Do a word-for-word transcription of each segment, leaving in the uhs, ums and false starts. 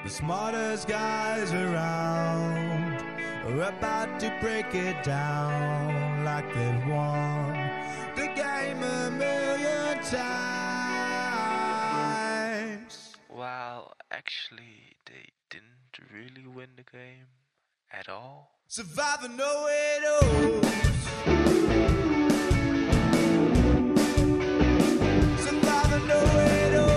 The smartest guys around are about to break it down like they've won the game a million times. Well, actually, they didn't really win the game at all. Survivor know it all. Survivor know it all.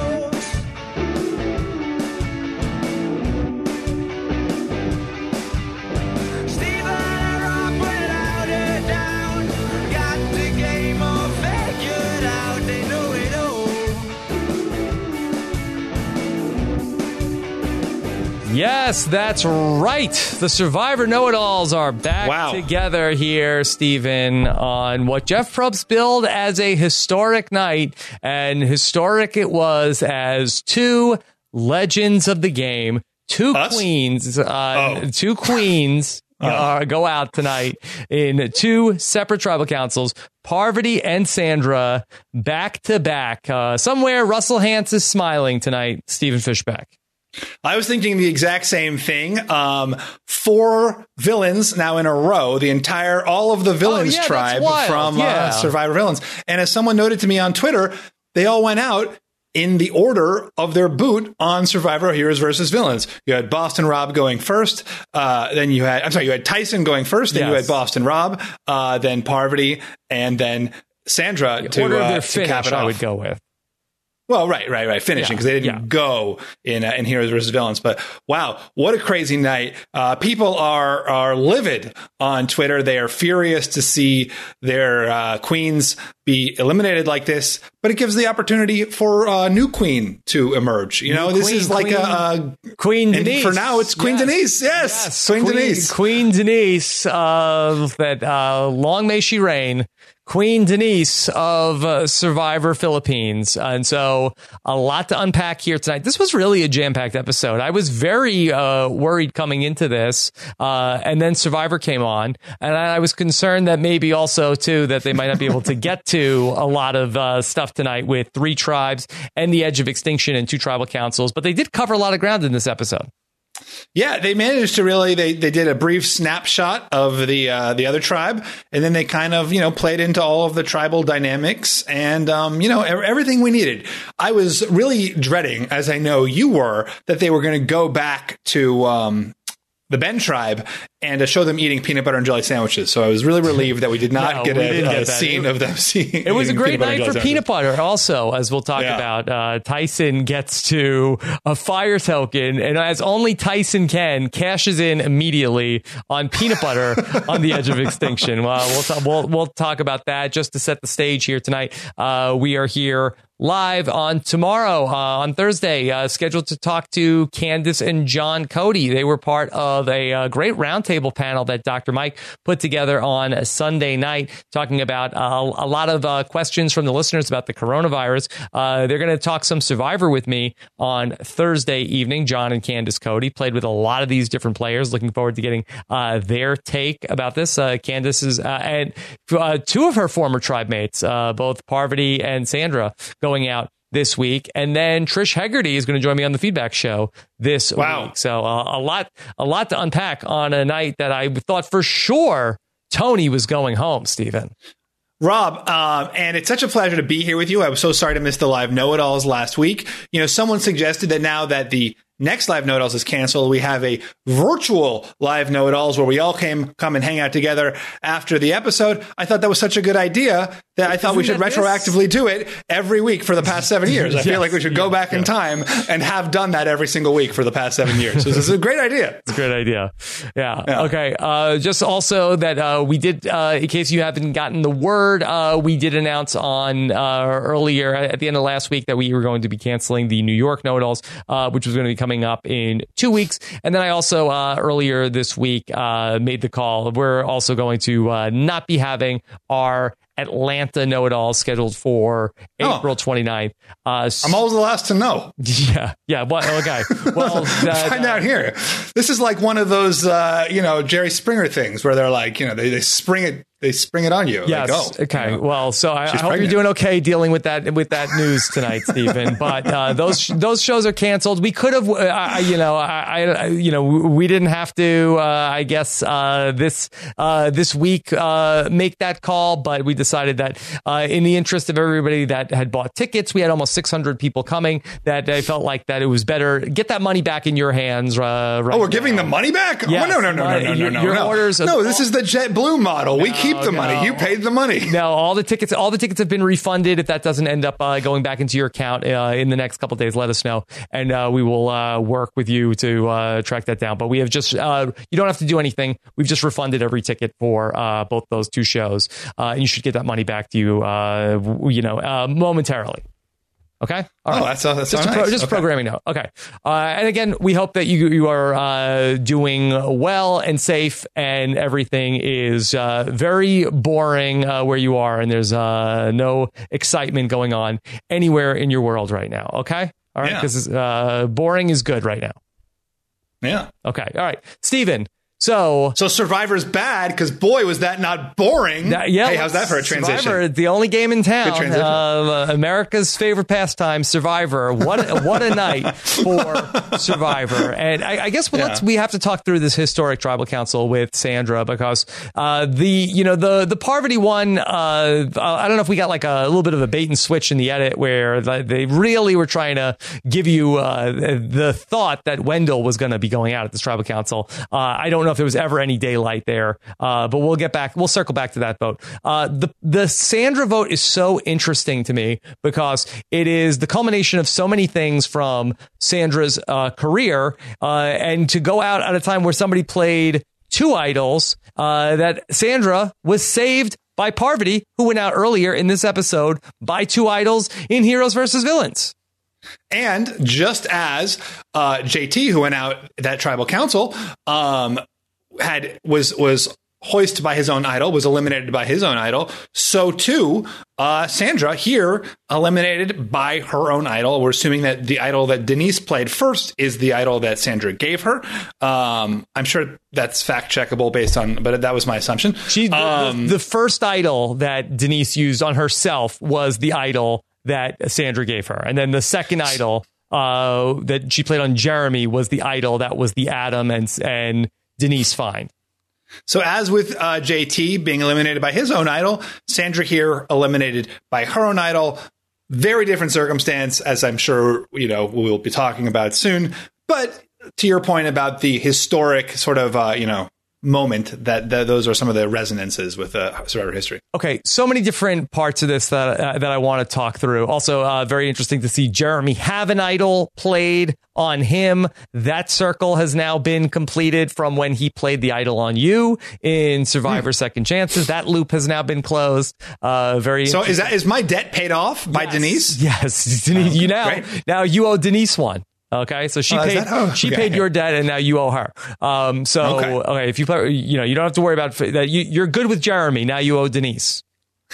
Yes, that's right. The Survivor Know-It-Alls are back wow. together here, Stephen, on what Jeff Probst billed as a historic night. And historic it was as two legends of the game, two Us? queens, uh, oh. two queens uh, go out tonight in two separate tribal councils. Parvati and Sandra back to back. Uh, somewhere Russell Hantz is smiling tonight, Stephen Fishback. I was thinking the exact same thing. Um, four villains now in a row, the entire, all of the villains oh, yeah, tribe from yeah. uh, Survivor Villains. And as someone noted to me on Twitter, they all went out in the order of their boot on Survivor Heroes versus Villains. You had Boston Rob going first. Uh, then you had, I'm sorry, you had Tyson going first. Then yes. you had Boston Rob, uh, then Parvati, and then Sandra the to, order of their uh, finish, to cap it I off. would go with. Well, right, right, right. Finishing because yeah, they didn't yeah. go in uh, in Heroes versus Villains. But wow, what a crazy night! Uh, people are are livid on Twitter. They are furious to see their uh, queens be eliminated like this. But it gives the opportunity for a new queen to emerge. You know, new this queen, is like queen, a, a Queen Denise. For now, it's Queen yes. Denise. Yes, yes. Queen, Queen Denise. Queen Denise. Uh, that uh, long may she reign. Queen Denise of uh, Survivor Philippines. And so a lot to unpack here tonight. This was really a jam-packed episode. I was very uh, worried coming into this. Uh, and then Survivor came on. And I was concerned that maybe also, too, that they might not be able to get to a lot of uh, stuff tonight with three tribes and the edge of extinction and two tribal councils. But they did cover a lot of ground in this episode. Yeah, they managed to really, they, they did a brief snapshot of the uh, the other tribe, and then they kind of, you know, played into all of the tribal dynamics and, um, you know, everything we needed. I was really dreading, as I know you were, that they were going to go back to um, the Ben tribe and to show them eating peanut butter and jelly sandwiches. So I was really relieved that we did not no, get a, get a scene of them seeing. It was a great night for sandwiches. peanut butter. Also, as we'll talk yeah. about, uh, Tyson gets to a fire token, and as only Tyson can, cashes in immediately on peanut butter on the edge of extinction. Well, we'll, t- we'll we'll talk about that just to set the stage here tonight. Uh, we are here live on tomorrow, uh, on Thursday, uh, scheduled to talk to Candace and John Cody. They were part of a uh, great roundtable panel that Doctor Mike put together on a Sunday night, talking about uh, a lot of uh, questions from the listeners about the coronavirus. Uh, they're going to talk some Survivor with me on Thursday evening. John and Candace Cody played with a lot of these different players. Looking forward to getting uh, their take about this. Uh, Candace is, uh, and uh, two of her former tribe mates, uh, both Parvati and Sandra, going out this week. And then Trish Hegarty is going to join me on the Feedback Show this wow. week. So uh, a lot, a lot to unpack on a night that I thought for sure Tony was going home, Stephen. Rob, um, and it's such a pleasure to be here with you. I was so sorry to miss the live Know-It-Alls last week. You know, someone suggested that now that the next live Know-It-Alls is canceled, we have a virtual live Know-It-Alls where we all came come and hang out together after the episode. I thought that was such a good idea that I thought Isn't we should retroactively this? do it every week for the past seven years. I yes. feel like we should go back yeah. in time and have done that every single week for the past seven years. So this is a great idea. It's a great idea. Yeah. yeah. Okay. Uh, just also that uh, we did, uh, in case you haven't gotten the word, uh, we did announce on uh, earlier at the end of last week that we were going to be canceling the New York Know-It-Alls, uh, which was going to be coming up in two weeks. And then I also uh, earlier this week uh, made the call. We're also going to uh, not be having our Atlanta Know-It-All scheduled for oh. April twenty-ninth. Uh, I'm always the last to know. Yeah. Yeah. Well, okay. Well, that, find uh, out here. This is like one of those, uh, you know, Jerry Springer things where they're like, you know, they, they spring it they spring it on you. Yes. Like, oh, okay. You know, well, so I, I hope pregnant. you're doing okay dealing with that with that news tonight, Stephen. But uh, those those shows are canceled. We could have, uh, you know, I, I you know we didn't have to. Uh, I guess uh, this uh, this week uh, make that call, but we decided that uh, in the interest of everybody that had bought tickets, we had almost six hundred people coming. That I felt like that it was better get that money back in your hands. Uh, right oh, we're now. giving the money back? Yes. Oh, no, no, no, no, no, Your, no, your no. orders. No, this is the JetBlue model. No, we keep the money. no. You paid the money. No, all the tickets, all the tickets have been refunded. If that doesn't end up uh, going back into your account uh, in the next couple of days, let us know, and uh, we will uh, work with you to uh, track that down. But we have just, uh, you don't have to do anything. We've just refunded every ticket for uh, both those two shows, uh, and you should get that money back to you, uh, you know, uh, momentarily. Okay. All oh, right. that's, that's just so a pro, nice. just okay. programming note. Okay. Uh, and again, we hope that you you are uh, doing well and safe, and everything is uh, very boring uh, where you are, and there's uh, no excitement going on anywhere in your world right now. Okay. All right. Because yeah. uh, boring is good right now. Yeah. Okay. All right, Stephen. So, so Survivor's bad because boy was that not boring. That, yeah, hey, how's that for a transition? Survivor, the only game in town, uh, America's favorite pastime, Survivor. What a, what a night for Survivor! And I, I guess well, yeah. let's we have to talk through this historic tribal council with Sandra because uh, the you know the the Parvati one. Uh, I don't know if we got like a, a little bit of a bait and switch in the edit where they really were trying to give you uh, the thought that Wendell was going to be going out at this tribal council. Uh, I don't know if there was ever any daylight there, uh, but we'll get back. We'll circle back to that vote. Uh, the the Sandra vote is so interesting to me because it is the culmination of so many things from Sandra's uh, career, uh, and to go out at a time where somebody played two idols, uh, that Sandra was saved by Parvati, who went out earlier in this episode by two idols in Heroes versus Villains. And just as uh, J T, who went out that tribal council, um, had was was hoisted by his own idol, was eliminated by his own idol, so too uh, Sandra here eliminated by her own idol. We're assuming that the idol that Denise played first is the idol that Sandra gave her. Um, I'm sure that's fact checkable based on, but that was my assumption. She the, um, the, the first idol that Denise used on herself was the idol that Sandra gave her, and then the second idol uh, that she played on Jeremy was the idol that was the Adam and and Denise find. So as with uh, J T being eliminated by his own idol, Sandra here eliminated by her own idol. Very different circumstance, as I'm sure you know we'll be talking about soon. But to your point about the historic sort of uh, you know moment, that, that those are some of the resonances with uh, Survivor history. Okay, so many different parts of this that uh, that I want to talk through. Also, uh, very interesting to see Jeremy have an idol played on him. That circle has now been completed from when he played the idol on you in Survivor mm. Second Chances. That loop has now been closed. Uh, very so is that is my debt paid off by yes. Denise? Yes, Denise. Oh, you now great. now you owe Denise one. Okay, so she oh, paid oh, she okay. paid your debt, and now you owe her. Um, so okay. okay, if you play, you know, you don't have to worry about that. You, you're good with Jeremy. Now you owe Denise.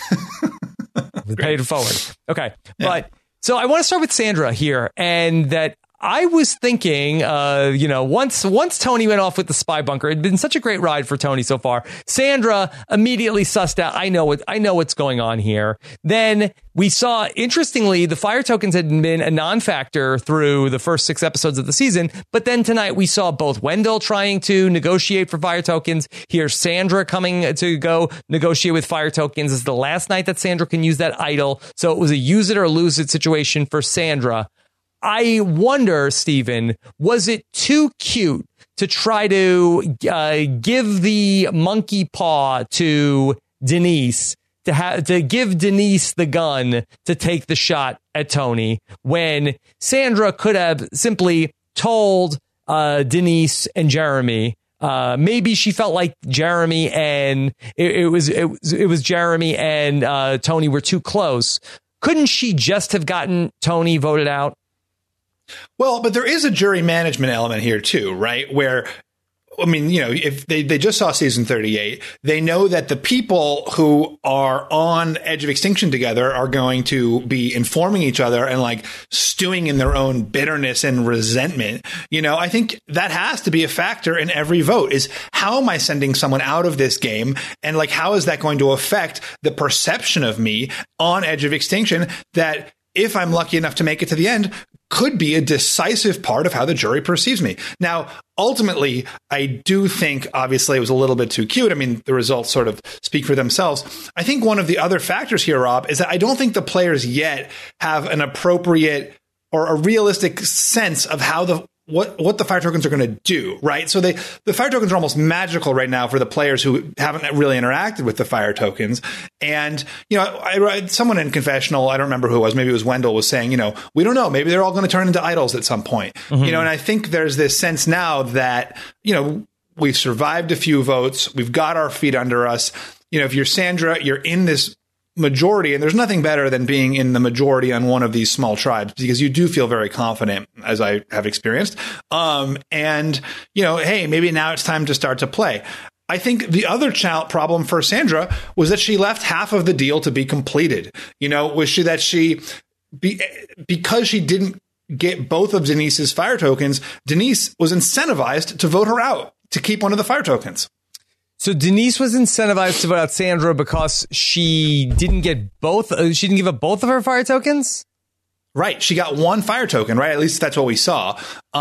Paid forward. Okay, yeah. But so I want to start with Sandra here, and that I was thinking, uh, you know, once once Tony went off with the spy bunker, it had been such a great ride for Tony so far. Sandra immediately sussed out, I know what I know what's going on here. Then we saw, interestingly, the fire tokens had been a non-factor through the first six episodes of the season. But then tonight we saw both Wendell trying to negotiate for fire tokens. Here's Sandra coming to go negotiate with fire tokens. This is the last night that Sandra can use that idol. So it was a use it or lose it situation for Sandra. I wonder, Stephen, was it too cute to try to uh, give the monkey paw to Denise, to have to give Denise the gun to take the shot at Tony, when Sandra could have simply told uh, Denise and Jeremy? Uh, maybe she felt like Jeremy and it, it was it was it was Jeremy and uh, Tony were too close. Couldn't she just have gotten Tony voted out? Well, but there is a jury management element here, too, right? Where I mean, you know, if they, they just saw season thirty-eight, they know that the people who are on Edge of Extinction together are going to be informing each other and like stewing in their own bitterness and resentment. You know, I think that has to be a factor in every vote is how am I sending someone out of this game? And like, how is that going to affect the perception of me on Edge of Extinction that if I'm lucky enough to make it to the end, could be a decisive part of how the jury perceives me. Now, ultimately, I do think, obviously, it was a little bit too cute. I mean, the results sort of speak for themselves. I think one of the other factors here, Rob, is that I don't think the players yet have an appropriate or a realistic sense of how the what what the fire tokens are going to do, right? So they the fire tokens are almost magical right now for the players who haven't really interacted with the fire tokens. And, you know, I, I someone in confessional, I don't remember who it was, maybe it was Wendell, was saying, you know, we don't know, maybe they're all going to turn into idols at some point. Mm-hmm. You know, and I think there's this sense now that, you know, we've survived a few votes, we've got our feet under us. You know, if you're Sandra, you're in this majority, and there's nothing better than being in the majority on one of these small tribes because you do feel very confident, as I have experienced. Um, and, you know, hey, maybe now it's time to start to play. I think the other child problem for Sandra was that she left half of the deal to be completed. You know, was she that she, be, because she didn't get both of Denise's fire tokens, Denise was incentivized to vote her out to keep one of the fire tokens. So Denise was incentivized to vote out Sandra because she didn't get both. Uh, she didn't give up both of her fire tokens. Right. She got one fire token. Right. At least that's what we saw.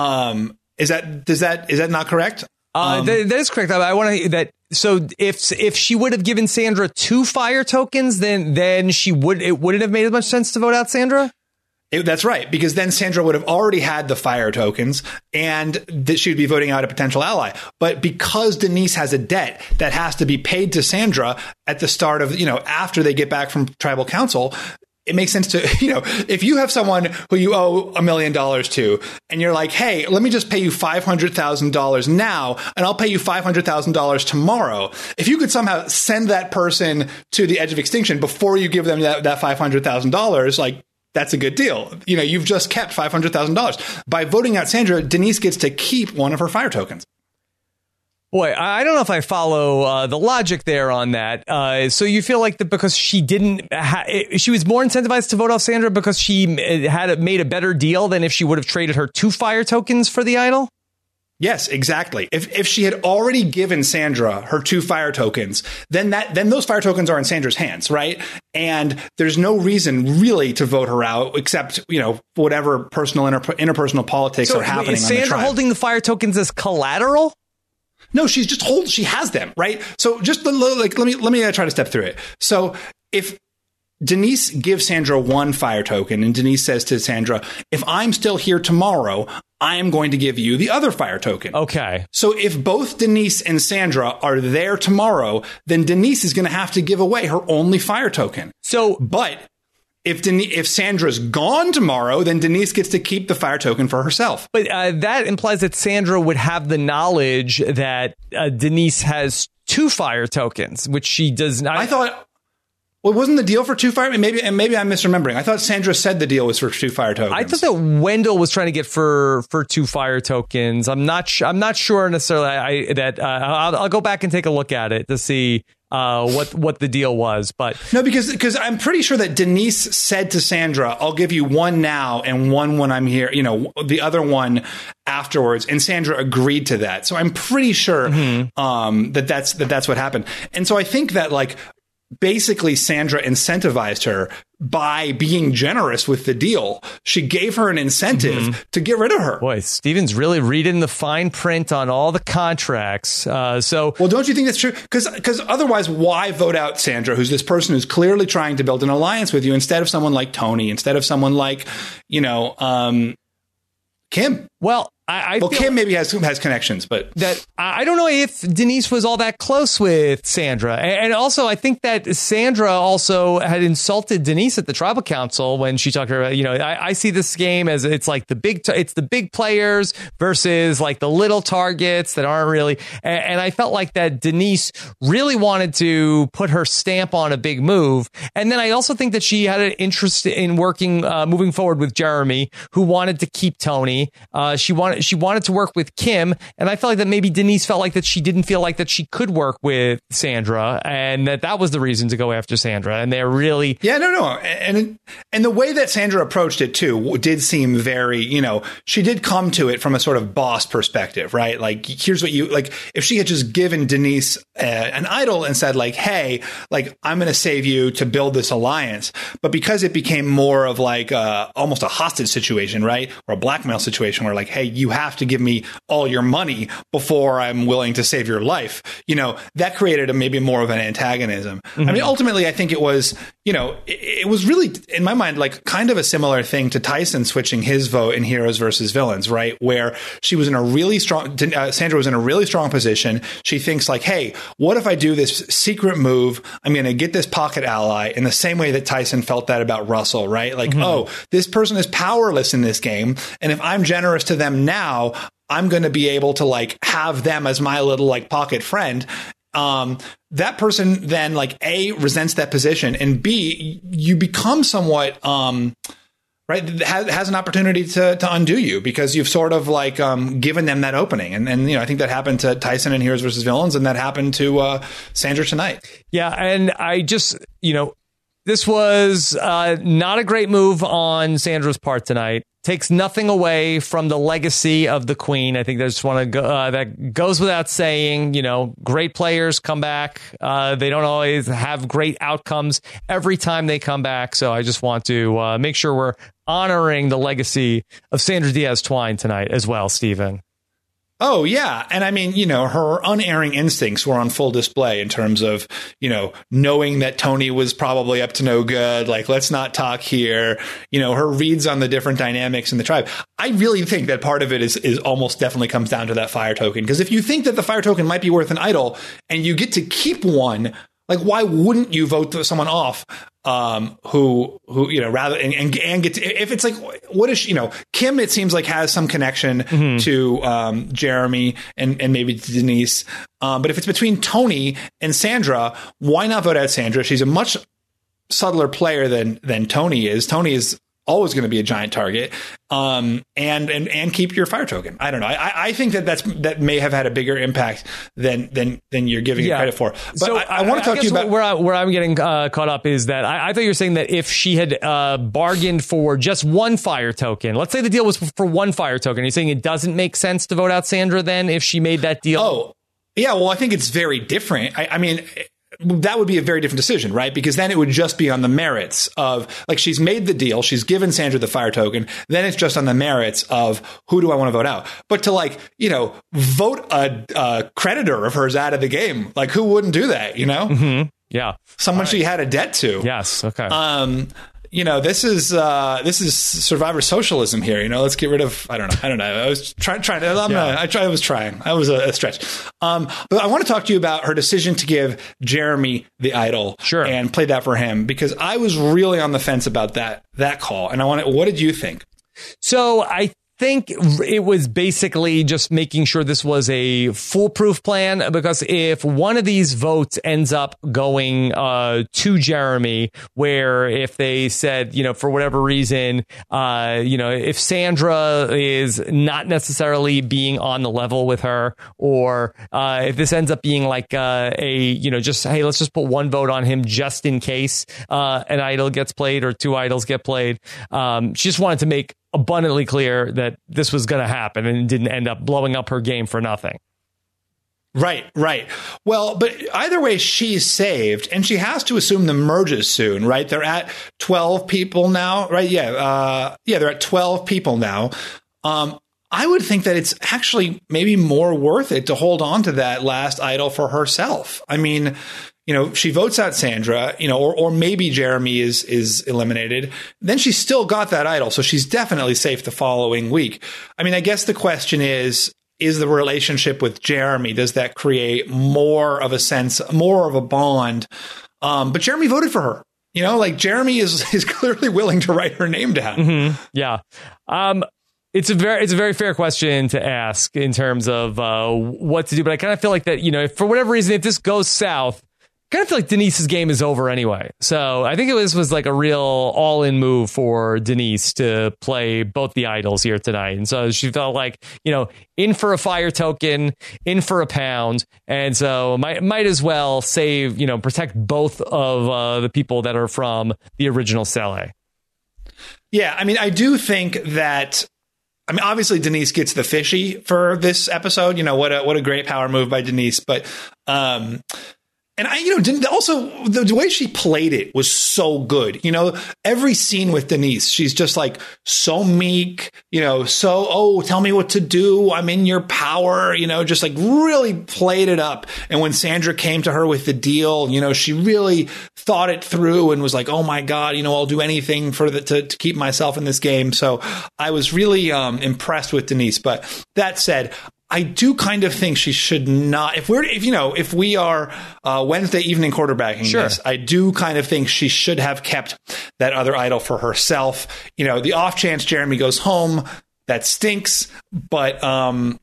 Um, is that does that is that not correct? Uh, um, that, that is correct. I, I want to that. So if if she would have given Sandra two fire tokens, then then she would it wouldn't have made as much sense to vote out Sandra. It, that's right, because then Sandra would have already had the fire tokens and that she would be voting out a potential ally. But because Denise has a debt that has to be paid to Sandra at the start of, you know, after they get back from tribal council, it makes sense to, you know, if you have someone who you owe a million dollars to and you're like, hey, let me just pay you five hundred thousand dollars now and I'll pay you five hundred thousand dollars tomorrow. If you could somehow send that person to the edge of extinction before you give them that, that five hundred thousand dollars, like, that's a good deal. You know, you've just kept five hundred thousand dollars. By voting out Sandra, Denise gets to keep one of her fire tokens. Boy, I don't know if I follow uh, the logic there on that. Uh, so you feel like that because she didn't, ha- she was more incentivized to vote off Sandra because she had made a better deal than if she would have traded her two fire tokens for the idol? Yes, exactly. If if she had already given Sandra her two fire tokens, then that then those fire tokens are in Sandra's hands, right? And there's no reason really to vote her out, except, you know, whatever personal inter- interpersonal politics so are happening. Is on Sandra the tribe. holding the fire tokens as collateral? No, she's just hold. She has them, right? So just like let me let me uh, try to step through it. So if Denise gives Sandra one fire token and Denise says to Sandra, if I'm still here tomorrow, I am going to give you the other fire token. Okay. So if both Denise and Sandra are there tomorrow, then Denise is going to have to give away her only fire token. So, but if Denise, if Sandra's gone tomorrow, then Denise gets to keep the fire token for herself. But uh, that implies that Sandra would have the knowledge that uh, Denise has two fire tokens, which she does not. I thought. Well, wasn't the deal for two fire? Maybe, and maybe I'm misremembering. I thought Sandra said the deal was for two fire tokens. I thought that Wendell was trying to get for for two fire tokens. I'm not. Sh- I'm not sure necessarily. I, that uh, I'll, I'll go back and take a look at it to see uh, what what the deal was. But no, because because I'm pretty sure that Denise said to Sandra, "I'll give you one now and one when I'm here." You know, the other one afterwards, and Sandra agreed to that. So I'm pretty sure mm-hmm. um, that that's that that's what happened. And so I think that like. Basically, Sandra incentivized her by being generous with the deal. She gave her an incentive mm-hmm. to get rid of her. Boy, Steven's really reading the fine print on all the contracts. Uh, so, well, don't you think that's true? Because because otherwise, why vote out Sandra, who's this person who's clearly trying to build an alliance with you, instead of someone like Tony, instead of someone like, you know, um, Kim? Well, I, I well, feel Kim maybe has has connections, but that I don't know if Denise was all that close with Sandra, and also I think that Sandra also had insulted Denise at the tribal council when she talked to her. You know, I, I see this game as it's like the big, t- it's the big players versus like the little targets that aren't really. And, and I felt like that Denise really wanted to put her stamp on a big move, and then I also think that she had an interest in working, uh, moving forward with Jeremy, who wanted to keep Tony. Uh, she wanted. she wanted to work with Kim, and I felt like that maybe Denise felt like that she didn't feel like that she could work with Sandra, and that that was the reason to go after Sandra. And they're really yeah, no, no, and and the way that Sandra approached it too did seem very, you know, she did come to it from a sort of boss perspective, right? Like, here's what you like. If she had just given Denise uh, an idol and said like, hey, like I'm going to save you to build this alliance, but because it became more of like uh, almost a hostage situation, right, or a blackmail situation where like, hey, you have to give me all your money before I'm willing to save your life, you know, that created a maybe more of an antagonism. Mm-hmm. I mean, ultimately, I think it was, you know, it, it was really in my mind like kind of a similar thing to Tyson switching his vote in Heroes versus Villains, right, where she was in a really strong, uh, Sandra was in a really strong position. She thinks like, hey, what if I do this secret move? I'm going to get this pocket ally in the same way that Tyson felt that about Russell, right? Like, mm-hmm. oh, this person is powerless in this game. And if I'm generous to them now, I'm going to be able to like have them as my little like pocket friend. Um, that person then like A, resents that position, and B, you become somewhat, um, right, has, has an opportunity to, to undo you because you've sort of like um, given them that opening. And, and, you know, I think that happened to Tyson in Heroes versus Villains, and that happened to uh, Sandra tonight. Yeah. And I just, you know, this was uh, not a great move on Sandra's part tonight. Takes nothing away from the legacy of the Queen. I think they just want to go, uh, that goes without saying. You know, great players come back. Uh, they don't always have great outcomes every time they come back. So I just want to uh, make sure we're honoring the legacy of Sandra Diaz-Twine tonight as well, Stephen. Oh, yeah. And I mean, you know, her unerring instincts were on full display in terms of, you know, knowing that Tony was probably up to no good. Like, let's not talk here. You know, her reads on the different dynamics in the tribe. I really think that part of it is, is almost definitely comes down to that fire token. Because if you think that the fire token might be worth an idol and you get to keep one, like, why wouldn't you vote someone off um, who, who, you know, rather and, and, and get to, if it's like, what is, you know, Kim, it seems like has some connection mm-hmm. to um, Jeremy and, and maybe to Denise. Um, but if it's between Tony and Sandra, why not vote out Sandra? She's a much subtler player than than Tony is. Tony is always going to be a giant target, um, and and and keep your fire token. I don't know. I, I think that that's that may have had a bigger impact than than than you're giving yeah. it credit for. But so I, I, I want to talk to you about where I, where I'm getting uh, caught up is that I, I thought you were saying that if she had uh, bargained for just one fire token, let's say the deal was for one fire token, you're saying it doesn't make sense to vote out Sandra then if she made that deal? Oh, yeah. Well, I think it's very different. I, I mean. That would be a very different decision, right? Because then it would just be on the merits of, like, she's made the deal, she's given Sandra the fire token, then it's just on the merits of who do I want to vote out. But to, like, you know, vote a, a creditor of hers out of the game, like, who wouldn't do that, you know? Mm-hmm. Yeah. Someone right. she had a debt to. Yes. Okay. Um, you know, this is uh, this is survivor socialism here. You know, let's get rid of. I don't know. I don't know. I was trying. Trying. I'm yeah. not, I tried. I was trying. I was a, a stretch. Um, but I want to talk to you about her decision to give Jeremy the idol, sure, and play that for him, because I was really on the fence about that that call. And I want to. What did you think? So I think it was basically just making sure this was a foolproof plan, because if one of these votes ends up going uh, to Jeremy, where if they said, you know, for whatever reason, uh, you know, if Sandra is not necessarily being on the level with her, or uh, if this ends up being like uh, a, you know, just, hey, let's just put one vote on him just in case uh, an idol gets played or two idols get played. Um, she just wanted to make abundantly clear that this was going to happen and didn't end up blowing up her game for nothing. Right, right. Well, but either way, she's saved, and she has to assume the merges soon, right? They're at twelve people now, right? Yeah, uh, yeah, they're at twelve people now. Um, I would think that it's actually maybe more worth it to hold on to that last idol for herself. I mean, you know, she votes out Sandra, you know, or or maybe Jeremy is is eliminated. Then she's still got that idol, so she's definitely safe the following week. I mean, I guess the question is, is the relationship with Jeremy, does that create more of a sense, more of a bond? Um, but Jeremy voted for her. You know, like Jeremy is is clearly willing to write her name down. Mm-hmm. Yeah. Um, It's a very it's a very fair question to ask in terms of uh, what to do. But I kind of feel like that, you know, if for whatever reason, if this goes south, kind of feel like Denise's game is over anyway. So I think it was was like a real all-in move for Denise to play both the idols here tonight. And so she felt like, you know, in for a fire token, in for a pound. And so might might as well save, you know, protect both of uh, the people that are from the original Sele. Yeah, I mean, I do think that, I mean, obviously Denise gets the fishy for this episode. You know, what a what a great power move by Denise. But um And I, you know, didn't also the, the way she played it was so good. You know, every scene with Denise, she's just like so meek, you know, so, oh, tell me what to do. I'm in your power, you know, just like really played it up. And when Sandra came to her with the deal, you know, she really thought it through and was like, oh, my God, you know, I'll do anything for the to, to keep myself in this game. So I was really um, impressed with Denise. But that said, I do kind of think she should not, if we're, if, you know, if we are uh, Wednesday evening quarterbacking sure. this, I do kind of think she should have kept that other idol for herself. You know, the off chance Jeremy goes home, that stinks, but um,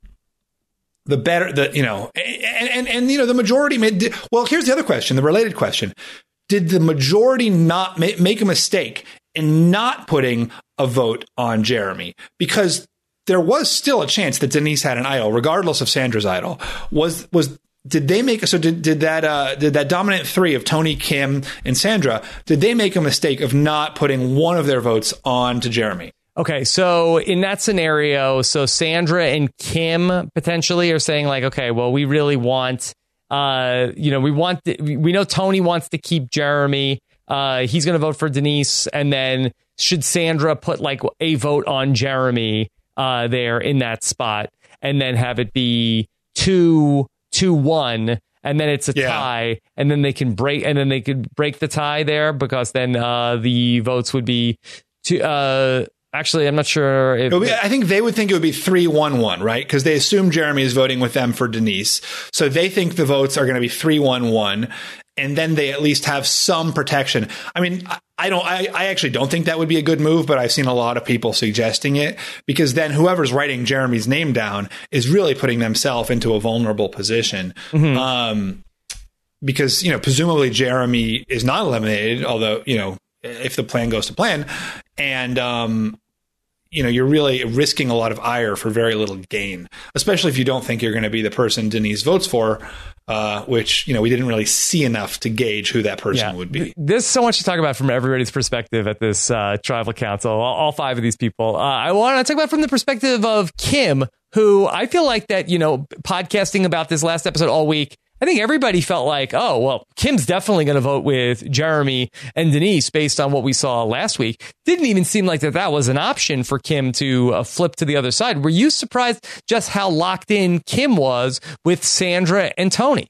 the better, the, you know, and, and, and, you know, the majority made, well, here's the other question, the related question. Did the majority not ma- make a mistake in not putting a vote on Jeremy? Because there was still a chance that Denise had an idol, regardless of Sandra's idol. Was was did they make so did did that uh, did that dominant three of Tony, Kim, and Sandra? Did they make a mistake of not putting one of their votes on to Jeremy? Okay, so in that scenario, so Sandra and Kim potentially are saying like, okay, well, we really want, uh, you know, we want the, we know Tony wants to keep Jeremy. Uh, he's going to vote for Denise, and then should Sandra put like a vote on Jeremy? Uh, there in that spot, and then have it be two, two, one, and then it's a yeah. tie, and then they can break, and then they could break the tie there because then uh, the votes would be two. Uh, actually, I'm not sure if be, I think they would think it would be three, one, one, right? Because they assume Jeremy is voting with them for Denise, so they think the votes are going to be three, one, one. And then they at least have some protection. I mean, I don't, I, I actually don't think that would be a good move, but I've seen a lot of people suggesting it because then whoever's writing Jeremy's name down is really putting themselves into a vulnerable position. Mm-hmm. Um, because, you know, presumably Jeremy is not eliminated, although, you know, if the plan goes to plan. And, um, you know, you're really risking a lot of ire for very little gain, especially if you don't think you're going to be the person Denise votes for. Uh, which, you know, we didn't really see enough to gauge who that person yeah. would be. There's so much to talk about from everybody's perspective at this uh, tribal council, all, all five of these people. Uh, I want to talk about from the perspective of Kim, who I feel like that, you know, podcasting about this last episode all week, I think everybody felt like, oh, well, Kim's definitely going to vote with Jeremy and Denise based on what we saw last week. Didn't even seem like that that was an option for Kim to uh, flip to the other side. Were you surprised just how locked in Kim was with Sandra and Tony?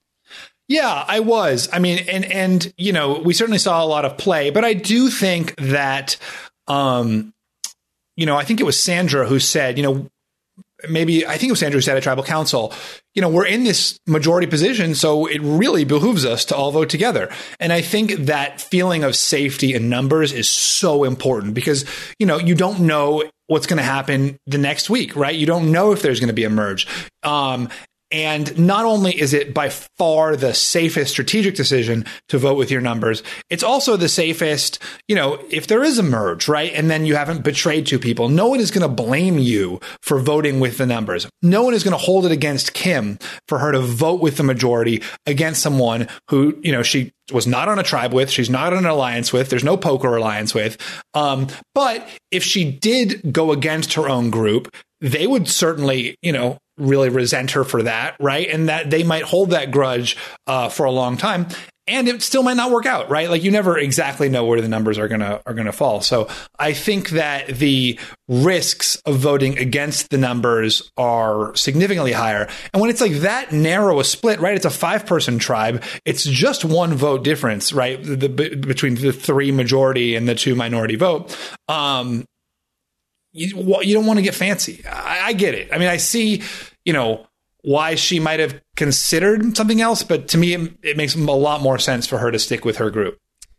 Yeah, I was. I mean, and, and, you know, we certainly saw a lot of play, but I do think that, um, you know, I think it was Sandra who said, you know, maybe I think it was Sandra who said at Tribal Council, you know, we're in this majority position, so it really behooves us to all vote together. And I think that feeling of safety in numbers is so important because, you know, you don't know what's going to happen the next week, right? You don't know if there's going to be a merge. Um, And not only is it by far the safest strategic decision to vote with your numbers, it's also the safest, you know, if there is a merge, right? And then you haven't betrayed two people, no one is going to blame you for voting with the numbers. No one is going to hold it against Kim for her to vote with the majority against someone who, you know, she was not on a tribe with, she's not on an alliance with, there's no poker alliance with. Um, but if she did go against her own group, they would certainly, you know, really resent her for that, right? And that they might hold that grudge uh, for a long time, and it still might not work out, right? Like you never exactly know where the numbers are gonna are gonna fall. So I think that the risks of voting against the numbers are significantly higher. And when it's like that narrow a split, right? It's a five person tribe. It's just one vote difference, right? The, the, between the three majority and the two minority vote. Um, You, you don't want to get fancy. I, I get it. I mean, I see, you know, why she might have considered something else, but to me, it, it makes a lot more sense for her to stick with her group.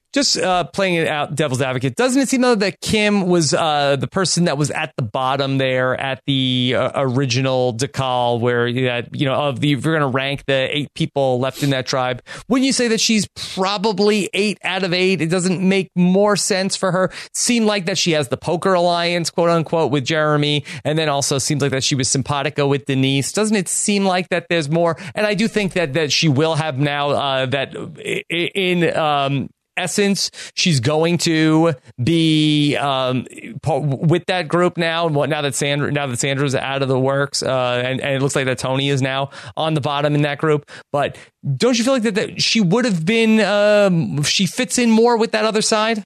Just uh, playing it out, devil's advocate, doesn't it seem though that Kim was uh, the person that was at the bottom there at the uh, original Dakal, where that you know of the if you're going to rank the eight people left in that tribe, wouldn't you say that she's probably eight out of eight? It doesn't make more sense for her. Seem like that she has the poker alliance, quote unquote, with Jeremy, and then also seems like that she was simpatico with Denise. Doesn't it seem like that there's more? And I do think that that she will have now uh, that in. Um, essence, she's going to be um, with that group now. Now that Sandra, now that Sandra's out of the works, uh, and, and it looks like that Tony is now on the bottom in that group. But don't you feel like that, that she would have been? Um, she fits in more with that other side.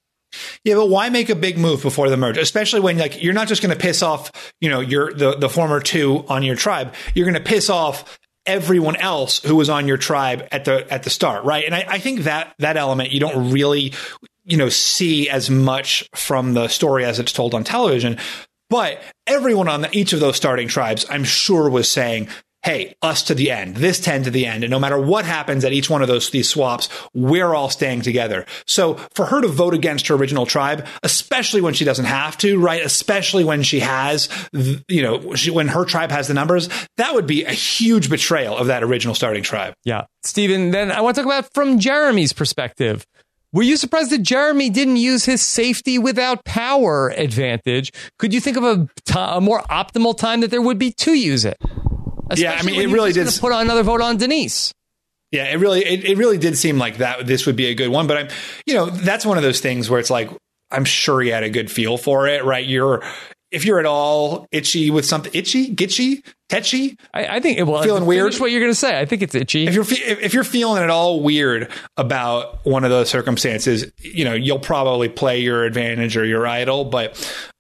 Yeah, but why make a big move before the merge? Especially when like you're not just going to piss off, you know, your the the former two on your tribe. You're going to piss off everyone else who was on your tribe at the at the start, right? And I, I think that that element you don't really, you know, see as much from the story as it's told on television. But everyone on the, each of those starting tribes, I'm sure, was saying, hey, us to the end, this ten to the end. And no matter what happens at each one of those these swaps, we're all staying together. So for her to vote against her original tribe, especially when she doesn't have to, right? Especially when she has, you know, she, when her tribe has the numbers, that would be a huge betrayal of that original starting tribe. Yeah. Stephen, then I want to talk about from Jeremy's perspective. Were you surprised that Jeremy didn't use his safety without power advantage? Could you think of a, t- a more optimal time that there would be to use it? Especially yeah, I mean, it really did put on another vote on Denise. Yeah, it really, it, it really did seem like that. This would be a good one, but I'm, you know, that's one of those things where it's like, I'm sure he had a good feel for it, right? You're, if you're at all itchy with something, itchy, gitchy, tetchy. I, I think it was feeling weird. What you're going to say? I think it's itchy. If you're if you're feeling at all weird about one of those circumstances, you know, you'll probably play your advantage or your idol, but.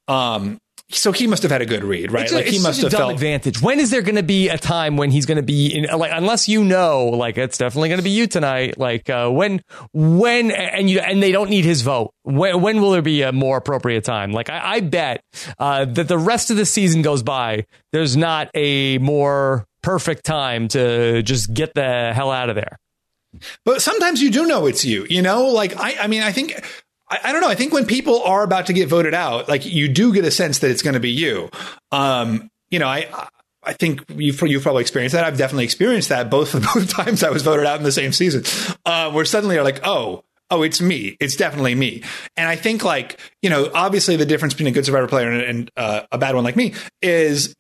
um So he must have had a good read, right? It's a, like he it's must such a have dumb felt advantage. When is there going to be a time when he's going to be in? Like, unless you know, like it's definitely going to be you tonight. Like uh, when, when, and you and they don't need his vote. When, when will there be a more appropriate time? Like I, I bet uh, that the rest of the season goes by. There's not a more perfect time to just get the hell out of there. But sometimes you do know it's you. You know, like I, I mean, I think. I, I don't know. I think when people are about to get voted out, like you do get a sense that it's going to be you. Um, you know, I I think you've, you've probably experienced that. I've definitely experienced that both both times I was voted out in the same season, uh, where suddenly you're like, oh, oh, it's me. It's definitely me. And I think like, you know, obviously the difference between a good Survivor player and, and uh, a bad one like me is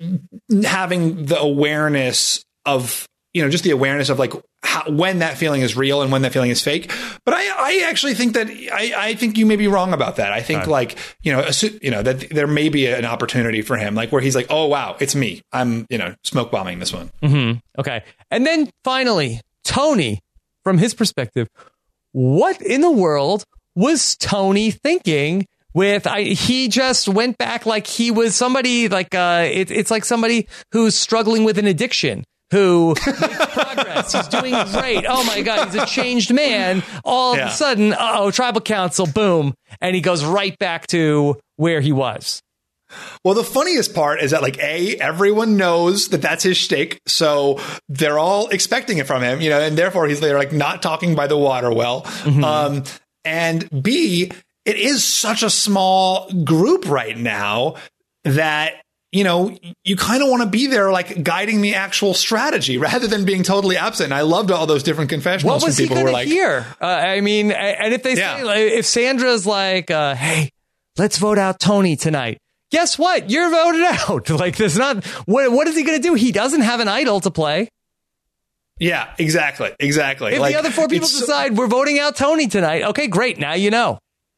having the awareness of, you know, just the awareness of like how, when that feeling is real and when that feeling is fake. But I, I actually think that I, I think you may be wrong about that. I think right. like, you know, you know, that there may be an opportunity for him, like where he's like, oh, wow, it's me. I'm, you know, smoke bombing this one. Mm-hmm. Okay. And then finally, Tony, from his perspective, what in the world was Tony thinking? With I, he just went back like he was somebody like uh, it, it's like somebody who's struggling with an addiction. Who makes progress. He's doing great. Oh, my God. He's a changed man. All yeah. of a sudden, uh-oh, tribal council, boom. And he goes right back to where he was. Well, the funniest part is that, like, A, everyone knows that that's his shtick. So they're all expecting it from him, you know, and therefore he's they're like not talking by the water well. Mm-hmm. Um, and B, it is such a small group right now that, you know, you kind of want to be there, like guiding the actual strategy rather than being totally absent. And I loved all those different confessionals what was from people he who were like, hear? Uh, I mean, and if they yeah. say, like, if Sandra's like, uh, hey, let's vote out Tony tonight. Guess what? You're voted out. Like, there's not, what, what is he going to do? He doesn't have an idol to play. Yeah, exactly. Exactly. If like, the other four people decide so- we're voting out Tony tonight. Okay, great. Now you know.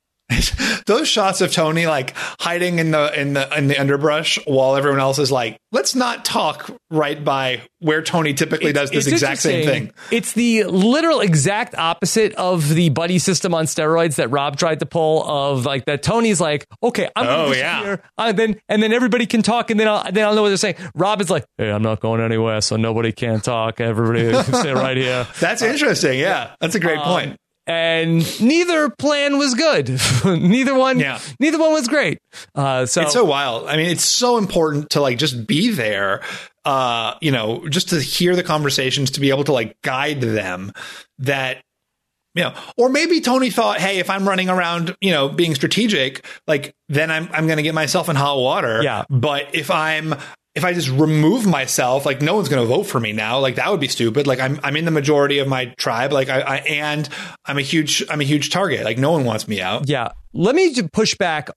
Those shots of Tony like hiding in the in the in the underbrush while everyone else is like, let's not talk right by where Tony typically it's, does this exact same thing. It's the literal exact opposite of the buddy system on steroids that Rob tried to pull. Of like that Tony's like, okay, I'm oh, gonna yeah. here, uh, then and then everybody can talk, and then I'll then I'll know what they're saying. Rob is like, hey, I'm not going anywhere, so nobody can talk. Everybody can stay right here. That's interesting. Yeah, that's a great um, point. And neither plan was good. neither one, yeah. neither one was great. Uh, so it's so wild. I mean, it's so important to like just be there. Uh, you know, just to hear the conversations, to be able to like guide them. That You know, or maybe Tony thought, hey, if I'm running around, you know, being strategic, like then I'm I'm going to get myself in hot water. Yeah. But if I'm if I just remove myself, like no one's going to vote for me now. Like that would be stupid. Like I'm I'm in the majority of my tribe. Like I, I and I'm a huge I'm a huge target. Like no one wants me out. Yeah. Let me push back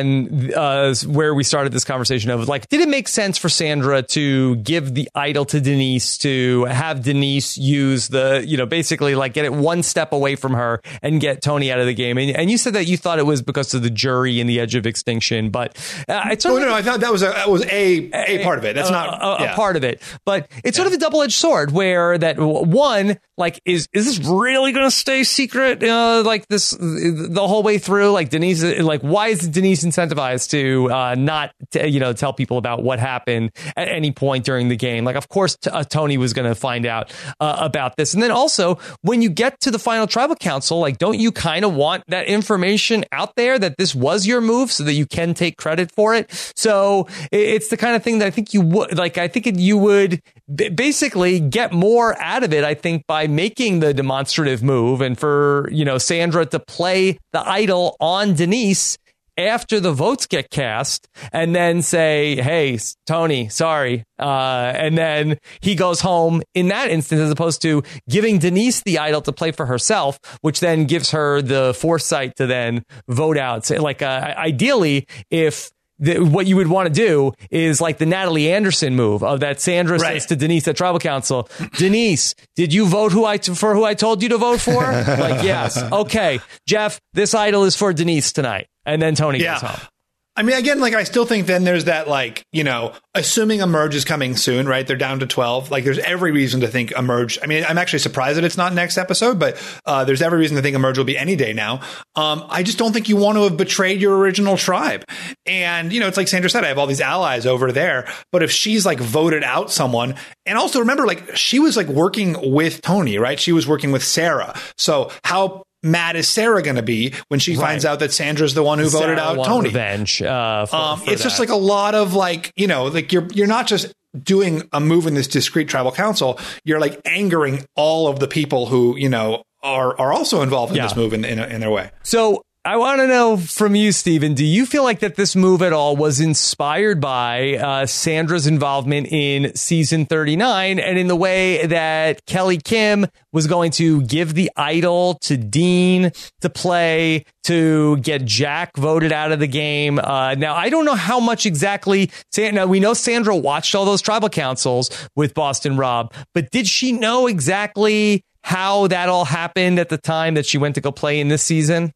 on uh, where we started this conversation of like, did it make sense for Sandra to give the idol to Denise, to have Denise use the, you know, basically like get it one step away from her and get Tony out of the game? And, and you said that you thought it was because of the jury and the edge of extinction, but uh, it's oh, sort no, of, no, I thought that was a that was a a part of it. That's a, not a, yeah. a part of it, but it's sort of a double edged sword where that one, like, is is this really going to stay secret uh, like this the whole way through? Like Denise, like why is Denise incentivized to uh, not to, you know tell people about what happened at any point during the game? Like, of course, t- uh, Tony was going to find out uh, about this, and then also when you get to the final tribal council, like, don't you kind of want that information out there that this was your move so that you can take credit for it? So it's the kind of thing that I think you would like. I think you would b- basically get more out of it, I think, by making the demonstrative move and for, you know, Sandra to play the idol on Denise after the votes get cast and then say, hey, Tony, sorry. Uh, and then he goes home in that instance, as opposed to giving Denise the idol to play for herself, which then gives her the foresight to then vote out. So, like, uh, ideally, if The, what you would want to do is like the Natalie Anderson move of that Sandra right. says to Denise at Tribal Council, Denise, did you vote who I t- for who I told you to vote for? Like, yes. Okay, Jeff, this idol is for Denise tonight. And then Tony yeah. goes home. I mean, again, like, I still think then there's that, like, you know, assuming Emerge is coming soon, right? They're down to twelve. Like, there's every reason to think Emerge. I mean, I'm actually surprised that it's not next episode, but uh, there's every reason to think Emerge will be any day now. Um, I just don't think you want to have betrayed your original tribe. And, you know, it's like Sandra said, I have all these allies over there. But if she's like voted out someone, and also remember, like, she was like working with Tony, right? She was working with Sarah. So how mad is Sarah going to be when she right. finds out that Sandra's the one who Sarah voted out Tony? Revenge. Uh, for, um, for it's that. just like a lot of like, you know, like you're you're not just doing a move in this discrete tribal council. You're like angering all of the people who, you know, are are also involved in yeah. this move in in, in their way. So I want to know from you, Stephen, do you feel like that this move at all was inspired by uh, Sandra's involvement in season thirty-nine and in the way that Kelly Kim was going to give the idol to Dean to play to get Jack voted out of the game? Uh, now, I don't know how much exactly. Now, we know Sandra watched all those tribal councils with Boston Rob, but did she know exactly how that all happened at the time that she went to go play in this season?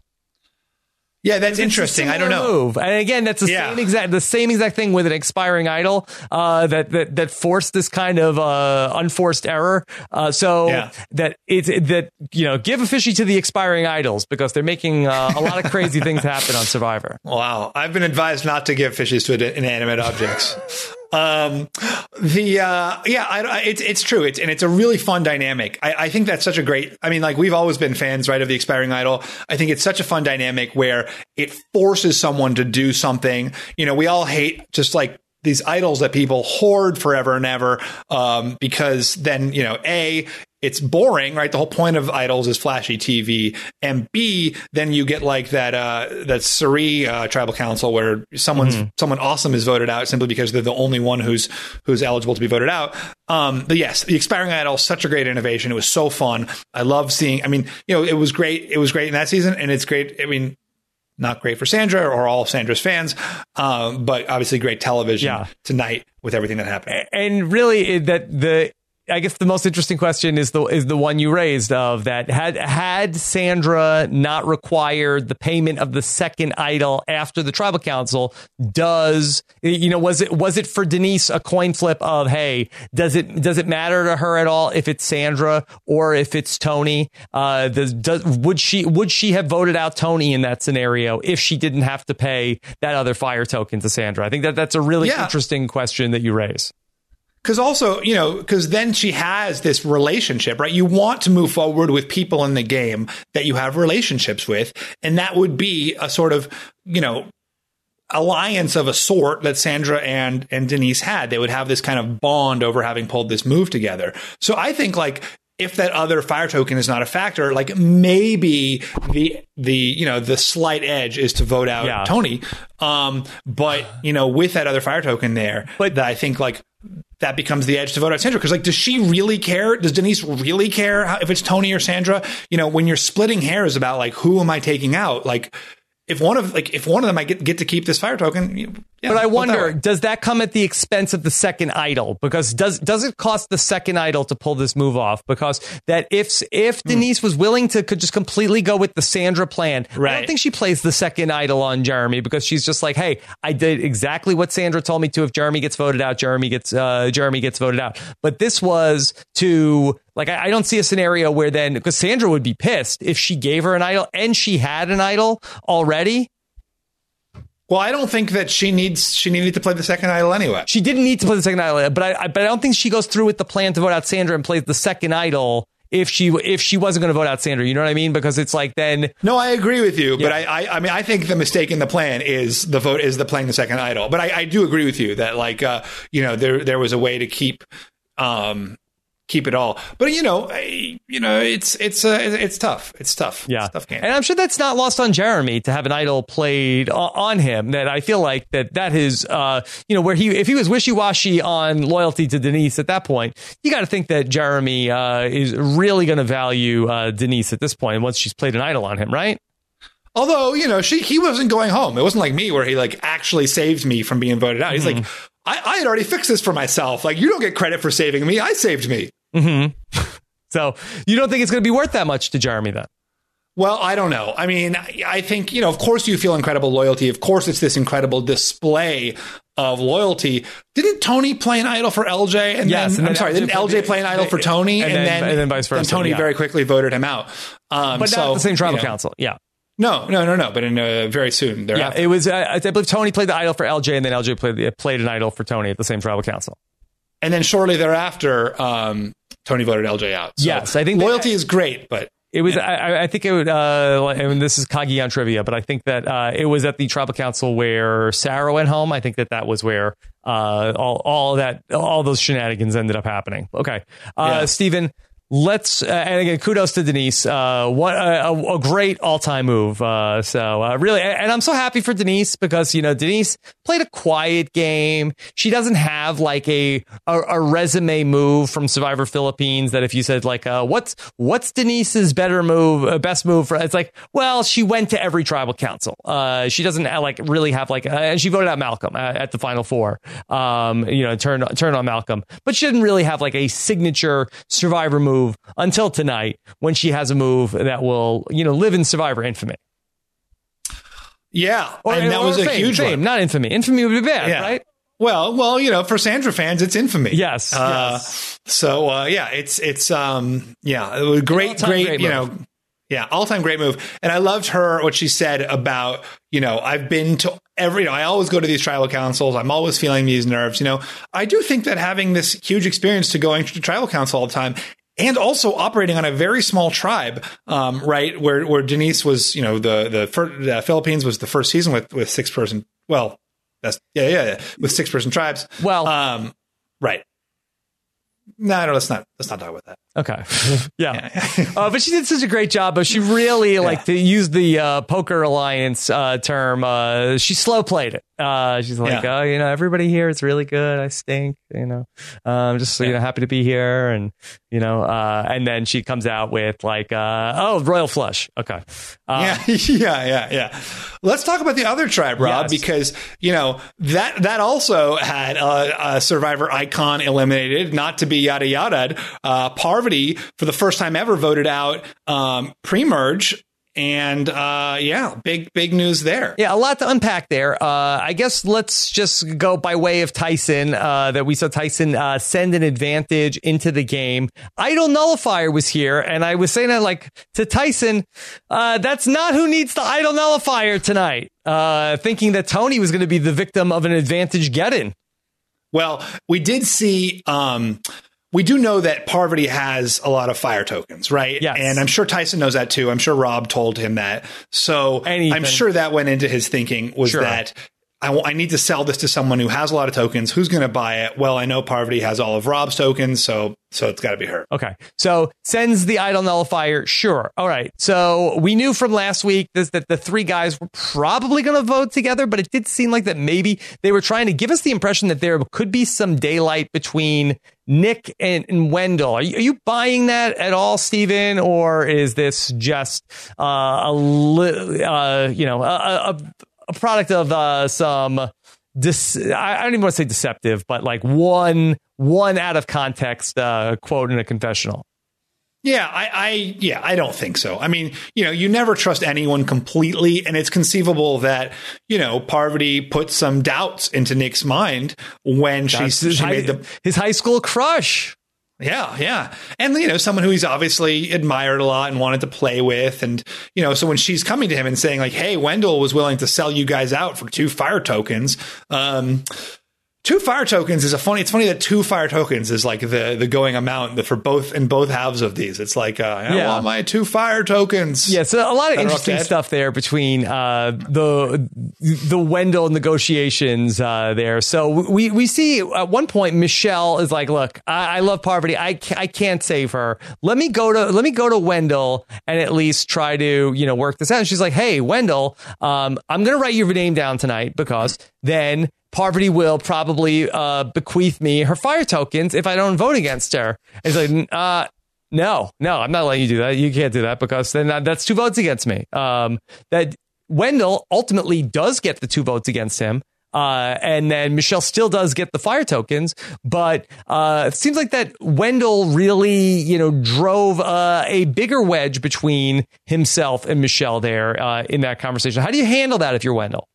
Yeah, that's interesting. I don't know. Move. And again, that's the yeah. same exact the same exact thing with an expiring idol uh, that that that forced this kind of uh, unforced error. Uh, so yeah. that it's it, that you know give a fishy to the expiring idols because they're making uh, a lot of crazy things happen on Survivor. Wow, I've been advised not to give fishies to inanimate objects. Um, the, uh, yeah, I, I, it's, it's true. It's, and it's a really fun dynamic. I, I think that's such a great, I mean, like we've always been fans, right, of the expiring idol. I think it's such a fun dynamic where it forces someone to do something. You know, we all hate just like these idols that people hoard forever and ever, um, because then, you know, A, it's boring, right? The whole point of idols is flashy T V. And B, then you get like that, uh, that Suri, uh, tribal council where someone's, mm-hmm. someone awesome is voted out simply because they're the only one who's, who's eligible to be voted out. Um, but yes, the expiring idol, such a great innovation. It was so fun. I love seeing, I mean, you know, it was great. It was great in that season and it's great. I mean, not great for Sandra or all of Sandra's fans, um, but obviously great television yeah. tonight with everything that happened. And really that the, I guess the most interesting question is the is the one you raised of that had had Sandra not required the payment of the second idol after the tribal council, does you know was it was it for Denise a coin flip of hey does it does it matter to her at all if it's Sandra or if it's Tony? Uh, does, does would she would she have voted out Tony in that scenario if she didn't have to pay that other fire token to Sandra? I think that that's a really yeah. interesting question that you raise. Because also, you know, because then she has this relationship, right? You want to move forward with people in the game that you have relationships with. And that would be a sort of, you know, alliance of a sort that Sandra and, and Denise had. They would have this kind of bond over having pulled this move together. So I think like if that other fire token is not a factor, like maybe the the you know the slight edge is to vote out yeah. Tony. Um, but you know, with that other fire token there, but that I think like that becomes the edge to vote out Sandra. Because like, does she really care? Does Denise really care how, if it's Tony or Sandra? You know, when you're splitting hairs about like who am I taking out, like. If one of like if one of them I get get to keep this fire token, you, yeah, but I wonder, that does that come at the expense of the second idol? Because does does it cost the second idol to pull this move off? Because that if if Denise mm. was willing to could just completely go with the Sandra plan, right. I don't think she plays the second idol on Jeremy because she's just like, hey, I did exactly what Sandra told me to. If Jeremy gets voted out, Jeremy gets uh, Jeremy gets voted out. But this was to. Like, I, I don't see a scenario where then, because Sandra would be pissed if she gave her an idol and she had an idol already. Well, I don't think that she needs, she needed to play the second idol anyway. She didn't need to play the second idol, but I, I but I don't think she goes through with the plan to vote out Sandra and plays the second idol if she if she wasn't going to vote out Sandra. You know what I mean? Because it's like then. No, I agree with you, yeah. but I, I I mean I think the mistake in the plan is the vote is the playing the second idol. But I, I do agree with you that like uh you know there there was a way to keep um. keep it all, but you know, I, you know, it's it's uh, it's tough. It's tough. Yeah, it's tough game. And I'm sure that's not lost on Jeremy to have an idol played on him. That I feel like that that is, uh, you know, where he if he was wishy washy on loyalty to Denise at that point, you got to think that Jeremy uh, is really going to value uh, Denise at this point once she's played an idol on him, right? Although, you know, she he wasn't going home. It wasn't like me where he like actually saved me from being voted out. He's mm-hmm. like, I, I had already fixed this for myself. Like, you don't get credit for saving me. I saved me. Mm-hmm. So you don't think it's going to be worth that much to Jeremy then? Well, I don't know. I mean, I think, you know, of course you feel incredible loyalty. Of course it's this incredible display of loyalty. Didn't Tony play an idol for L J? And yes, then, and I'm then sorry, didn't L J play an idol for Tony? And, and, then, then, and then vice versa. And Tony yeah. very quickly voted him out. Um, but so, not the same tribal you know, council. Yeah. No, no, no, no. But in uh, very soon thereafter. Yeah, it was, uh, I believe Tony played the idol for L J and then L J played, the, played an idol for Tony at the same tribal council. And then shortly thereafter, um, Tony voted L J out. So yes, I think loyalty that, is great, but it was. Yeah. I, I think it would. Uh, I mean, this is Kagi on trivia, but I think that uh, it was at the tribal council where Sarah went home. I think that that was where uh, all all that all those shenanigans ended up happening. Okay, uh, yeah. Stephen. Let's uh, and again, kudos to Denise. Uh, what a, a great all-time move. Uh, so uh, really, and I'm so happy for Denise because you know Denise played a quiet game. She doesn't have like a a, a resume move from Survivor Philippines that if you said like, uh, what's what's Denise's better move, uh, best move for? It's like, well, she went to every tribal council. Uh, she doesn't uh, like really have like, uh, and she voted out Malcolm uh, at the final four. Um, you know, turn turn on Malcolm, but she didn't really have like a signature Survivor move. Until tonight, when she has a move that will, you know, live in Survivor infamy. Yeah, or, and that or was a fame, huge fame, one. Not infamy. Infamy would be bad, yeah. right? Well, well, you know, for Sandra fans, it's infamy. Yes. Uh, yes. So, uh, yeah, it's it's um, yeah, it was great, great, great, you know. Yeah, all-time great move. And I loved her, what she said about, you know, I've been to every, you know, I always go to these tribal councils. I'm always feeling these nerves. You know, I do think that having this huge experience to going to tribal council all the time and also operating on a very small tribe, um, right, where where Denise was, you know, the the, first, the Philippines was the first season with, with six person. Well, that's yeah, yeah, yeah, with six person tribes. Well, um, right. No, no, let's not let's not talk about that. Okay. Yeah. yeah. uh, but she did such a great job. But she really, yeah. like, to use the uh, Poker Alliance uh, term, uh, she slow played it. Uh, she's like, yeah. oh, you know, everybody here is really good. I stink, you know. I'm um, just, yeah. you know, happy to be here. And, you know, uh, and then she comes out with, like, uh, oh, Royal Flush. Okay. Um, yeah, yeah, yeah, yeah. Let's talk about the other tribe, Rob, yes. because, you know, that that also had a, a Survivor icon eliminated, not to be yada yada. Uh, Parvati, for the first time ever, voted out um, pre-merge. And uh, yeah, big, big news there. Yeah, a lot to unpack there. Uh, I guess let's just go by way of Tyson, uh, that we saw Tyson uh, send an advantage into the game. Idol Nullifier was here, and I was saying that like to Tyson, uh, that's not who needs the Idol Nullifier tonight. Uh, thinking that Tony was going to be the victim of an advantage get-in. Well, we did see... Um, We do know that Parvati has a lot of fire tokens, right? Yes. And I'm sure Tyson knows that too. I'm sure Rob told him that. So Anything. I'm sure that went into his thinking was sure. that I, w- I need to sell this to someone who has a lot of tokens. Who's going to buy it? Well, I know Parvati has all of Rob's tokens, so so it's got to be her. Okay. So sends the idol nullifier. Sure. All right. So we knew from last week this, that the three guys were probably going to vote together, but it did seem like that maybe they were trying to give us the impression that there could be some daylight between Nick and, and Wendell. Are you, are you buying that at all, Steven? Or is this just uh, a li- uh, you know a, a, a product of uh, some dis- I, I don't even want to say deceptive, but like one one out of context uh, quote in a confessional? Yeah, I, I, yeah, I don't think so. I mean, you know, you never trust anyone completely, and it's conceivable that, you know, Parvati put some doubts into Nick's mind when she, she high, made the his high school crush. Yeah, yeah. And, you know, someone who he's obviously admired a lot and wanted to play with. And, you know, so when she's coming to him and saying, like, hey, Wendell was willing to sell you guys out for two fire tokens. Um, two fire tokens is a funny, it's funny that two fire tokens is like the, the going amount for both in both halves of these. It's like, uh, I yeah. want my two fire tokens. Yeah, so a lot of interesting stuff there between uh, the the Wendell negotiations uh, there. So we, we see at one point Michelle is like, look, I, I love Parvati. I, I can't save her. Let me go to let me go to Wendell and at least try to, you know, work this out. And she's like, hey, Wendell, um, I'm going to write your name down tonight because then Parvati will probably uh, bequeath me her fire tokens if I don't vote against her. And he's like, uh, no, no, I'm not letting you do that. You can't do that because then that's two votes against me. Um, that Wendell ultimately does get the two votes against him. Uh, and then Michelle still does get the fire tokens, but uh, it seems like that Wendell really, you know, drove uh, a bigger wedge between himself and Michelle there uh, in that conversation. How do you handle that if you're Wendell?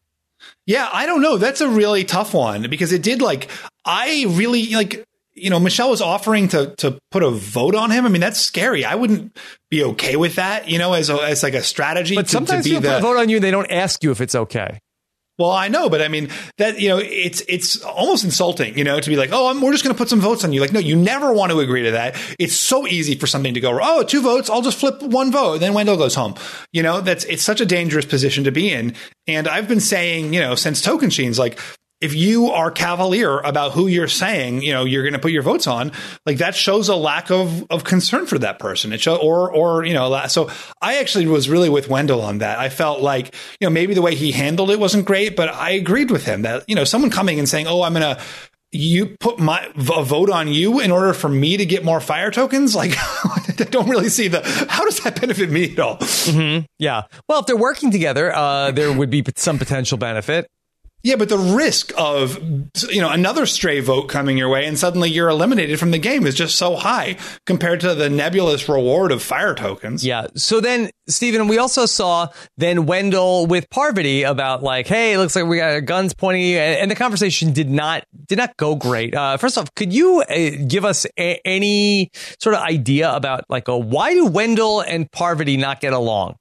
Yeah, I don't know. That's a really tough one because it did like, I really like, you know, Michelle was offering to to put a vote on him. I mean, that's scary. I wouldn't be okay with that, you know, as a, as like a strategy. But to, sometimes to be people the, put a vote on you, they don't ask you if it's okay. Well, I know, but I mean that, you know, it's it's almost insulting, you know, to be like, oh, I'm, we're just going to put some votes on you. Like, no, you never want to agree to that. It's so easy for something to go, oh, two votes. I'll just flip one vote. Then Wendell goes home. You know, that's it's such a dangerous position to be in. And I've been saying, you know, since Tokensheens, like, if you are cavalier about who you're saying, you know, you're going to put your votes on, like that shows a lack of, of concern for that person. It show, or, or, you know, so I actually was really with Wendell on that. I felt like, you know, maybe the way he handled it wasn't great, but I agreed with him that, you know, someone coming and saying, oh, I'm going to, you put my a vote on you in order for me to get more fire tokens. Like, I don't really see the, how does that benefit me at all? Mm-hmm. Yeah. Well, if they're working together, uh, there would be some potential benefit. Yeah, but the risk of, you know, another stray vote coming your way and suddenly you're eliminated from the game is just so high compared to the nebulous reward of fire tokens. Yeah. So then, Stephen, we also saw then Wendell with Parvati about like, hey, it looks like we got our guns pointing at you. And the conversation did not did not go great. Uh, first off, could you uh, give us a- any sort of idea about like, a, why do Wendell and Parvati not get along?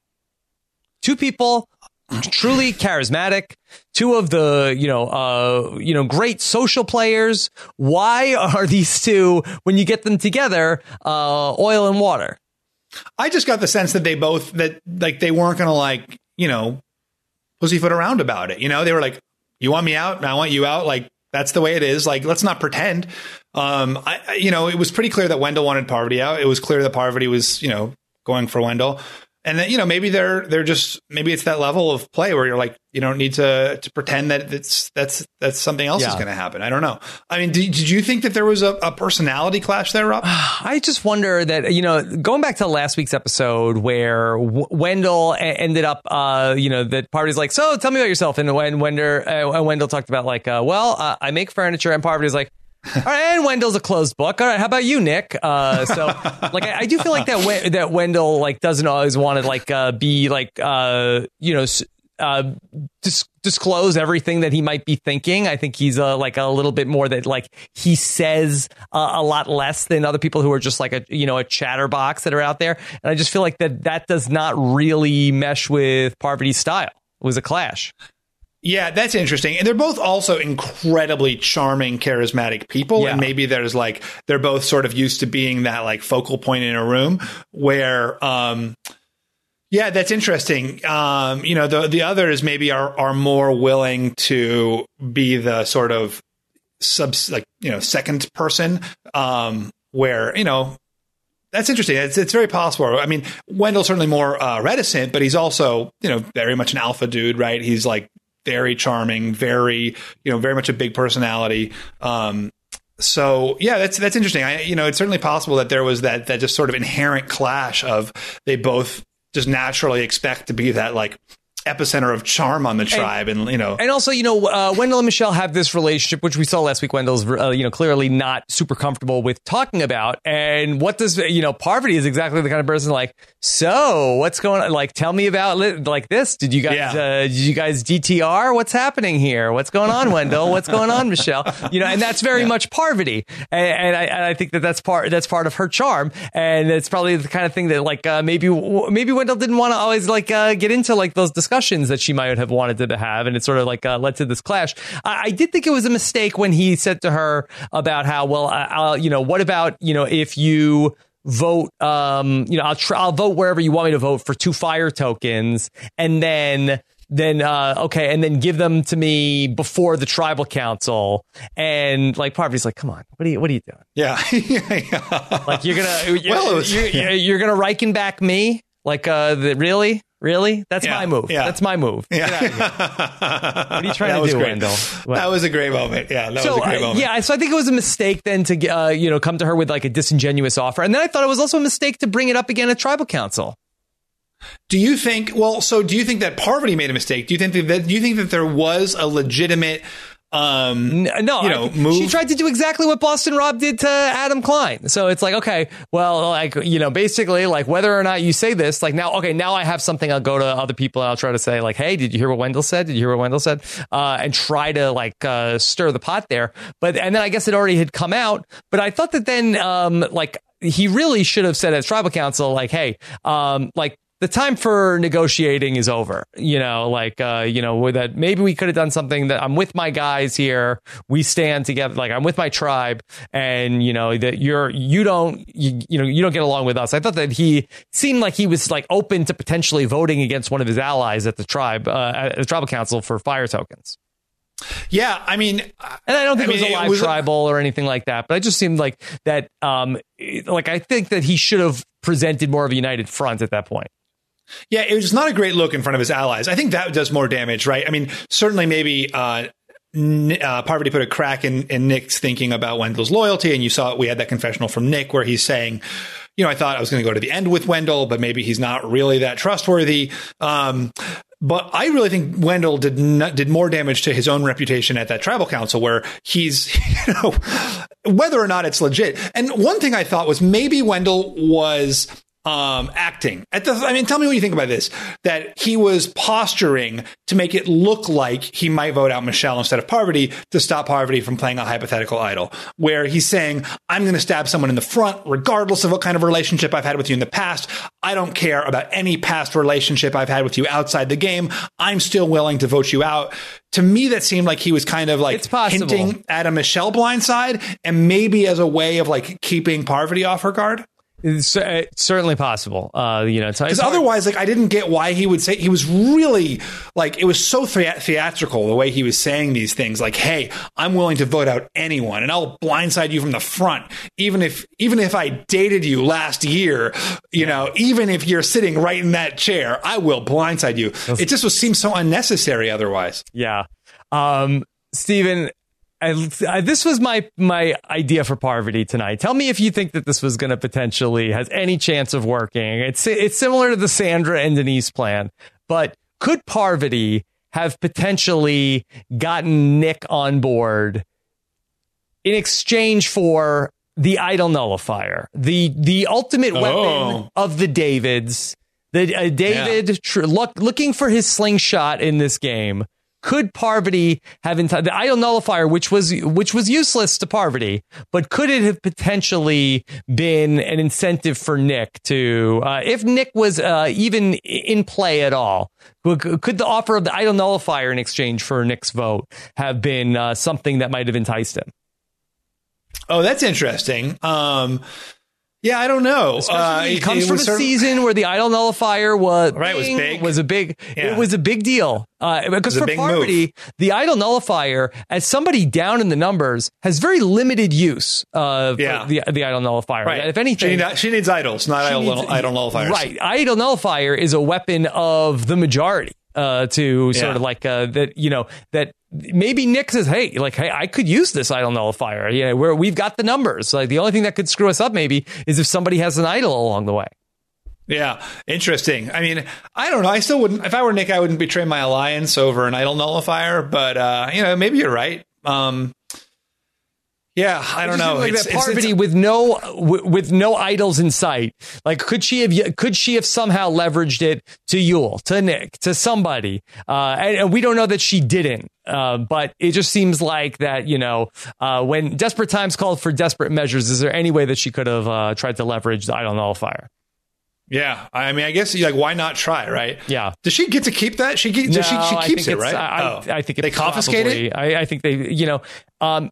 Two people truly charismatic, two of the, you know, uh, you know, great social players. Why are these two, when you get them together, uh, oil and water? I just got the sense that they both, that like they weren't going to like, you know, pussyfoot around about it. You know, they were like, you want me out and I want you out. Like, that's the way it is. Like, let's not pretend. Um, I, you know, it was pretty clear that Wendell wanted Parvati out. It was clear that Parvati was, you know, going for Wendell. And then, you know, maybe they're they're just maybe it's that level of play where you're like, you don't need to to pretend that it's that's that's something else yeah. is going to happen. I don't know. I mean, did, did you think that there was a, a personality clash there, Rob? I just wonder that, you know, going back to last week's episode where w- Wendell a- ended up, uh, you know, that Parvati's like, so tell me about yourself. And when Wendell, uh, Wendell talked about like, uh, well, uh, I make furniture, and Parvati's like, all right, and Wendell's a closed book. All right, how about you, Nick? Uh, so, like, I, I do feel like that we- that Wendell like doesn't always want to like uh, be like uh, you know uh, dis- disclose everything that he might be thinking. I think he's uh, like a little bit more that like he says uh, a lot less than other people who are just like a you know a chatterbox that are out there. And I just feel like that that does not really mesh with Parvati's style. It was a clash. Yeah, that's interesting. And they're both also incredibly charming, charismatic people. Yeah. And maybe there's like, they're both sort of used to being that like focal point in a room where, um, Yeah, that's interesting. Um, you know, the the others maybe are are more willing to be the sort of sub like you know second person, um, where you know that's interesting. It's it's very possible. I mean, Wendell's certainly more uh, reticent, but he's also you know very much an alpha dude, right? He's like very charming, very you know very much a big personality. Um, So yeah, that's that's interesting. I you know it's certainly possible that there was that that just sort of inherent clash of they both just naturally expect to be that like epicenter of charm on the tribe, and, and you know, and also you know, uh, Wendell and Michelle have this relationship, which we saw last week. Wendell's uh, you know clearly not super comfortable with talking about, and what does you know? Parvati is exactly the kind of person like. So what's going on? Like, tell me about li- like this. Did you guys yeah. uh, did you guys D T R? What's happening here? What's going on, Wendell? What's going on, Michelle? You know, and that's very yeah. much Parvati, and, and, I, and I think that that's part that's part of her charm, and it's probably the kind of thing that like uh, maybe maybe Wendell didn't want to always like uh, get into like those discussions that she might have wanted to have, and it sort of like uh, led to this clash. I, I did think it was a mistake when he said to her about how well, uh, I'll, you know, what about you know if you vote, um, you know, I'll try, I'll vote wherever you want me to vote for two fire tokens, and then. Then uh, okay, and then give them to me before the tribal council, and like Parvati's like, come on, what are you, what are you doing? Yeah, yeah, yeah. Like you're gonna, you're, well, was, you're, yeah. you're gonna Riken back me? Like, uh, the, really, really? That's yeah, my move. Yeah. That's my move. Yeah. What are you trying to do, great. Wendell? What? That was a great moment. Yeah, that so, was a great uh, moment. Yeah, so I think it was a mistake then to uh, you know come to her with like a disingenuous offer, and then I thought it was also a mistake to bring it up again at tribal council. Do you think? Well, so do you think that Parvati made a mistake? Do you think that? Do you think that there was a legitimate, um, no, you know, I, move? She tried to do exactly what Boston Rob did to Adam Klein. So it's like, okay, well, like you know, basically, like whether or not you say this, like now, okay, now I have something. I'll go to other people and I'll try to say, like, hey, did you hear what Wendell said? Did you hear what Wendell said? Uh, and try to like uh, stir the pot there. But and then I guess it already had come out. But I thought that then, um, like he really should have said at tribal council, like, hey, um, like. The time for negotiating is over, you know, like, uh, you know, with that maybe we could have done something that I'm with my guys here. We stand together. Like I'm with my tribe and, you know, that you're you don't, you, you know, you don't get along with us. I thought that he seemed like he was like open to potentially voting against one of his allies at the tribe, uh, at the tribal council for fire tokens. Yeah, I mean, and I don't think I mean, it was a live was tribal a- or anything like that, but it just seemed like that, um, like I think that he should have presented more of a united front at that point. Yeah, it was not a great look in front of his allies. I think that does more damage, right? I mean, certainly maybe uh, uh, Parvati put a crack in, in Nick's thinking about Wendell's loyalty. And you saw we had that confessional from Nick where he's saying, you know, I thought I was going to go to the end with Wendell, but maybe he's not really that trustworthy. Um, but I really think Wendell did not, did more damage to his own reputation at that tribal council where he's, you know, whether or not it's legit. And one thing I thought was maybe Wendell was um, acting at the, I mean, tell me what you think about this, that he was posturing to make it look like he might vote out Michelle instead of Parvati to stop Parvati from playing a hypothetical idol, where he's saying, I'm going to stab someone in the front, regardless of what kind of relationship I've had with you in the past. I don't care about any past relationship I've had with you outside the game. I'm still willing to vote you out. To me, that seemed like he was kind of like hinting at a Michelle blindside and maybe as a way of like keeping Parvati off her guard. It's, it's certainly possible, uh, you know, because otherwise, like, I didn't get why he would say he was really like it was so thea- theatrical the way he was saying these things. Like, hey, I'm willing to vote out anyone, and I'll blindside you from the front, even if even if I dated you last year, you know, even if you're sitting right in that chair, I will blindside you. It just was seems so unnecessary otherwise. Yeah, um, Stephen. I, I, this was my my idea for Parvati tonight. Tell me if you think that this was going to potentially has any chance of working. It's it's similar to the Sandra and Denise plan, but could Parvati have potentially gotten Nick on board in exchange for the idol nullifier, the the ultimate oh. weapon of the Davids, the uh, David yeah. tr- look, looking for his slingshot in this game? Could Parvati have enti- the idol nullifier, which was which was useless to Parvati, but could it have potentially been an incentive for Nick to, uh, if Nick was uh, even in play at all, could the offer of the idol nullifier in exchange for Nick's vote have been uh, something that might have enticed him? Oh, that's interesting. Um, Yeah, I don't know. Uh, it, it comes it from a sort of, season where the idol nullifier was right. Was big. Was a big. Yeah. It was a big deal. Uh, because for Parvati, the idol nullifier, as somebody down in the numbers, has very limited use of yeah. the the idol nullifier. Right. If anything, she, need, she needs idols, not idol, needs, idol nullifiers. Right. Idol nullifier is a weapon of the majority. Uh, to sort yeah. of like uh, that, you know, that maybe Nick says, hey, like, hey, I could use this idol nullifier. Yeah, you know, where we've got the numbers. Like the only thing that could screw us up maybe is if somebody has an idol along the way. Yeah, interesting. I mean, I don't know. I still wouldn't. If I were Nick, I wouldn't betray my alliance over an idol nullifier. But uh, you know, maybe you're right. Um, Yeah, I don't know. Like it's, that Parvati it's, it's, with no w- with no idols in sight. Like, could she have could she have somehow leveraged it to Yul, to Nick, to somebody? Uh, and, and we don't know that she didn't. Uh, but it just seems like that, you know, uh, when desperate times called for desperate measures, is there any way that she could have uh, tried to leverage the idol nullifier? Yeah, I mean, I guess like why not try, right? Yeah. Does she get to keep that? She get, no, she, she keeps it, right? I, oh. I think it they confiscate probably, it. I, I think they, you know. Um,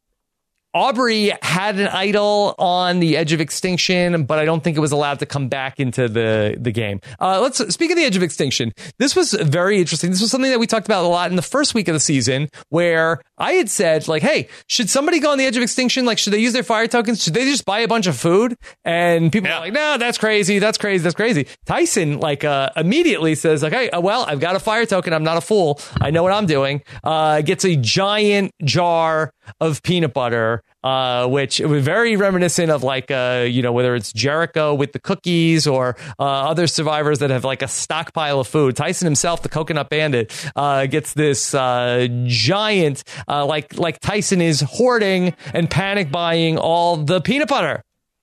Aubrey had an idol on the edge of extinction, but I don't think it was allowed to come back into the, the game. Uh, let's speak of the edge of extinction. This was very interesting. This was something that we talked about a lot in the first week of the season, where I had said, like, hey, should somebody go on the edge of extinction? Like, should they use their fire tokens? Should they just buy a bunch of food? And people yeah. are like, no, that's crazy. That's crazy. That's crazy. Tyson, like, uh, immediately says, like, hey, well, I've got a fire token. I'm not a fool. I know what I'm doing. Uh, gets a giant jar of peanut butter. Uh, which it was very reminiscent of like, uh, you know, whether it's Jericho with the cookies or uh, other survivors that have like a stockpile of food. Tyson himself, the Coconut Bandit, uh, gets this uh, giant, uh, like like Tyson is hoarding and panic buying all the peanut butter.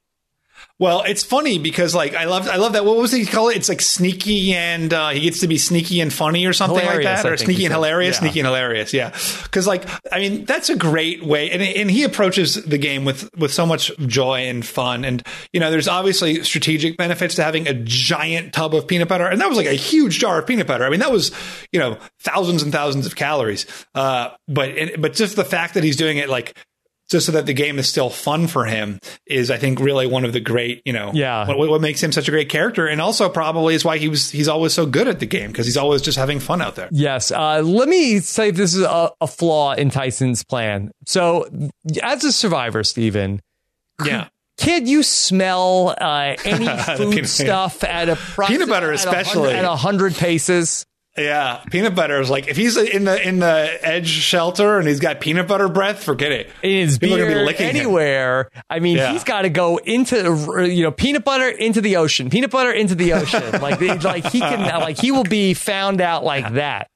Well, it's funny because like I love I love that. What was he call it? It's like sneaky and uh, he gets to be sneaky and funny or something hilarious, like that, or sneaky and hilarious, yeah. sneaky and hilarious. Yeah, because like I mean that's a great way, and and he approaches the game with with so much joy and fun, and you know there's obviously strategic benefits to having a giant tub of peanut butter, and that was like a huge jar of peanut butter. I mean that was you know thousands and thousands of calories, uh, but and, but just the fact that he's doing it like. Just so that the game is still fun for him is, I think, really one of the great, you know, yeah. what, what makes him such a great character. And also probably is why he was he's always so good at the game because he's always just having fun out there. Yes. Uh, let me say this is a, a flaw in Tyson's plan. So as a survivor, Steven. Yeah. Can you smell uh, any food stuff at a peanut butter, especially at a hundred paces? Yeah, peanut butter is like if he's in the in the edge shelter and he's got peanut butter breath, forget it. In his People beer, are gonna be licking anywhere. Him. I mean, yeah. he's got to go into you know peanut butter into the ocean, peanut butter into the ocean. like like he can like he will be found out like that.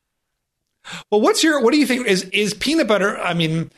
Well, what's your what do you think is is peanut butter? I mean,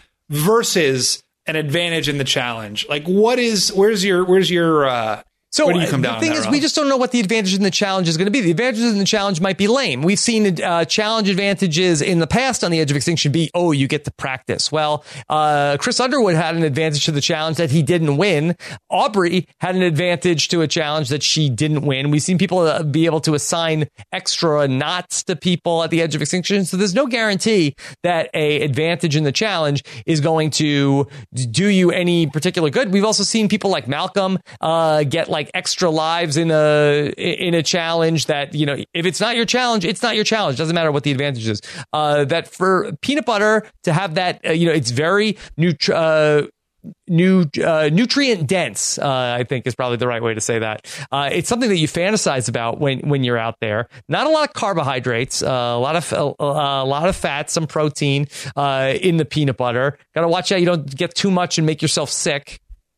versus an advantage in the challenge. Like, what is where's your where's your uh, So Where do you come the down thing is, we just don't know what the advantage in the challenge is going to be. The advantages in the challenge might be lame. We've seen uh, challenge advantages in the past on the Edge of Extinction be, oh, you get to practice. Well, uh, Chris Underwood had an advantage to the challenge that he didn't win. Aubrey had an advantage to a challenge that she didn't win. We've seen people uh, be able to assign extra knots to people at the Edge of Extinction. So there's no guarantee that a advantage in the challenge is going to do you any particular good. We've also seen people like Malcolm uh, get like extra lives in a in a challenge that, you know, if it's not your challenge, it's not your challenge. Doesn't matter what the advantage is. Uh, that for peanut butter to have that, uh, you know, it's very nutri- uh, new uh, nutrient dense. Uh, I think is probably the right way to say that. Uh, it's something that you fantasize about when when you're out there. Not a lot of carbohydrates, uh, a lot of uh, a lot of fat, some protein uh, in the peanut butter. Got to watch out you don't get too much and make yourself sick.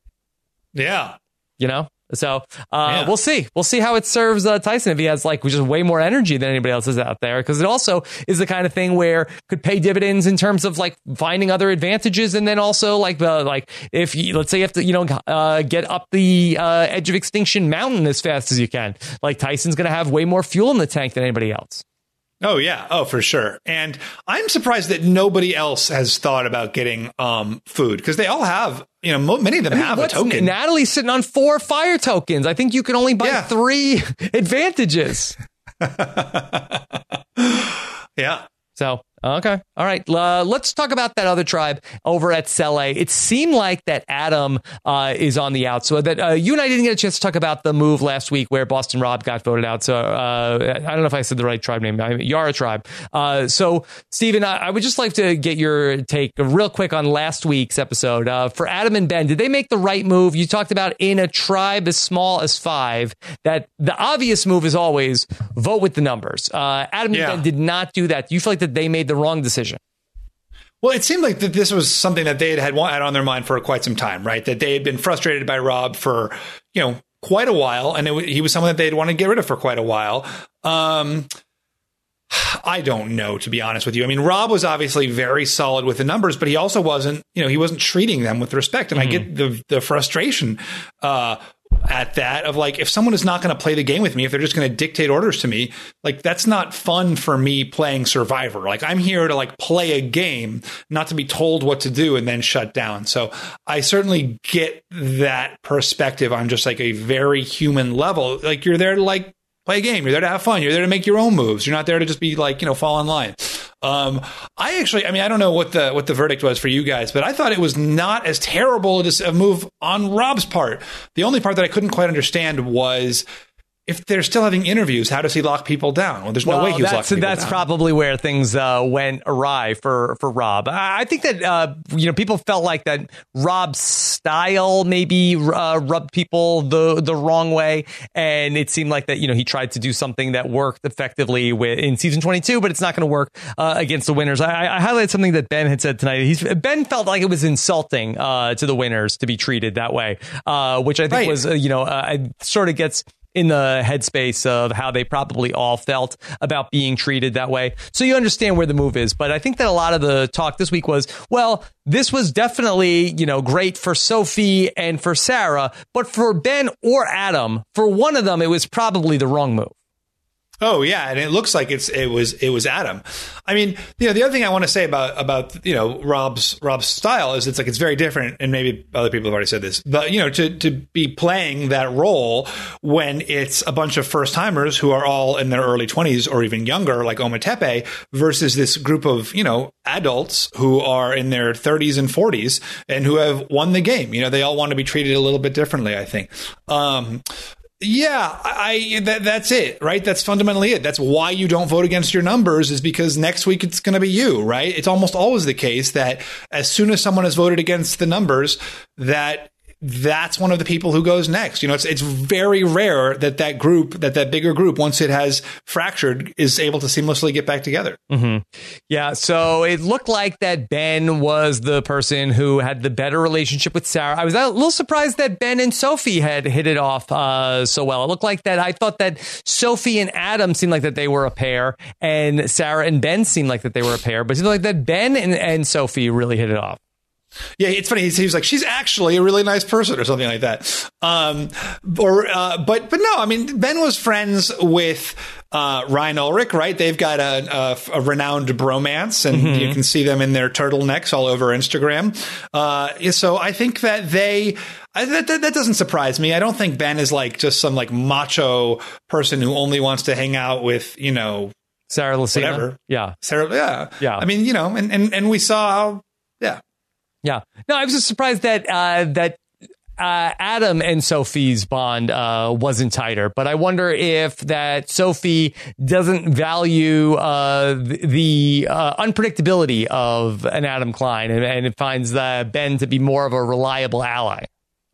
Yeah, you know. So uh, yeah. we'll see. We'll see how it serves uh, Tyson if he has like just way more energy than anybody else is out there, because it also is the kind of thing where could pay dividends in terms of like finding other advantages, and then also like the like if you, let's say you have to you know uh, get up the uh, Edge of Extinction mountain as fast as you can. Like Tyson's going to have way more fuel in the tank than anybody else. Oh, yeah. Oh, for sure. And I'm surprised that nobody else has thought about getting um, food, because they all have, you know, mo- many of them I mean, have a token. Natalie's sitting on four fire tokens. I think you can only buy yeah. three advantages. Yeah. So Okay. All right. Uh, let's talk about that other tribe over at Cele. It seemed like that Adam uh, is on the out. So that uh, you and I didn't get a chance to talk about the move last week where Boston Rob got voted out. So uh, I don't know if I said the right tribe name. I mean, Yara tribe. Uh, so, Stephen, I, I would just like to get your take real quick on last week's episode. Uh, for Adam and Ben, did they make the right move? You talked about in a tribe as small as five, that the obvious move is always vote with the numbers. Uh, Adam yeah. and Ben did not do that. Do you feel like that they made the wrong decision? Well, it seemed like that this was something that they had had on their mind for quite some time, right? That they had been frustrated by Rob for, you know, quite a while. And it, he was someone that they'd want to get rid of for quite a while. Um, I don't know, to be honest with you. I mean, Rob was obviously very solid with the numbers, but he also wasn't, you know, he wasn't treating them with respect. And mm-hmm. I get the the frustration uh, at that of like, if someone is not going to play the game with me, if they're just going to dictate orders to me, like that's not fun for me playing Survivor. Like I'm here to like play a game, not to be told what to do and then shut down. So I certainly get that perspective on just like a very human level. Like you're there to like play a game. You're there to have fun. You're there to make your own moves. You're not there to just be like, you know, fall in line. Um, I actually, I mean, I don't know what the what the verdict was for you guys, but I thought it was not as terrible a move on Rob's part. The only part that I couldn't quite understand was, if they're still having interviews, how does he lock people down? Well, there's no well, way he was that's, locking people that's down. That's probably where things uh, went awry for, for Rob. I think that, uh, you know, people felt like that Rob's style maybe uh, rubbed people the the wrong way. And it seemed like that, you know, he tried to do something that worked effectively with, in season twenty-two, but it's not going to work uh, against the winners. I, I highlighted something that Ben had said tonight. He's Ben felt like it was insulting uh, to the winners to be treated that way, uh, which I think right. was, uh, you know, uh, sort of gets in the headspace of how they probably all felt about being treated that way. So you understand where the move is. But I think that a lot of the talk this week was, well, this was definitely, you know, great for Sophie and for Sarah, but for Ben or Adam, for one of them, it was probably the wrong move. Oh yeah, and it looks like it's it was it was Adam. I mean, you know, the other thing I want to say about about you know Rob's Rob's style is it's like it's very different, and maybe other people have already said this, but you know, to to be playing that role when it's a bunch of first timers who are all in their early twenties or even younger, like Ometepe, versus this group of you know adults who are in their thirties and forties and who have won the game. You know, they all want to be treated a little bit differently, I think. Um, Yeah, I that, that's it, right? That's fundamentally it. That's why you don't vote against your numbers, is because next week it's going to be you, right? It's almost always the case that as soon as someone has voted against the numbers, that that's one of the people who goes next. You know, it's it's very rare that that group, that that bigger group, once it has fractured, is able to seamlessly get back together. Mm-hmm. Yeah, so it looked like that Ben was the person who had the better relationship with Sarah. I was a little surprised that Ben and Sophie had hit it off uh, so well. It looked like that. I thought that Sophie and Adam seemed like that they were a pair, and Sarah and Ben seemed like that they were a pair. But it seemed like that Ben and, and Sophie really hit it off. Yeah, it's funny. He was like, she's actually a really nice person or something like that. Um, or, uh, but, but no, I mean, Ben was friends with, uh, Ryan Ulrich, right? They've got a, a, a renowned bromance, and mm-hmm. you can see them in their turtlenecks all over Instagram. Uh, so I think that they, I, that, that, that doesn't surprise me. I don't think Ben is like just some like macho person who only wants to hang out with, you know, Sarah Lucina. Whatever. Yeah. Sarah. Yeah. Yeah. I mean, you know, and, and, and we saw how, yeah. Yeah. No, I was just surprised that uh, that uh, Adam and Sophie's bond uh, wasn't tighter. But I wonder if that Sophie doesn't value uh, the uh, unpredictability of an Adam Klein, and, and it finds uh, Ben to be more of a reliable ally.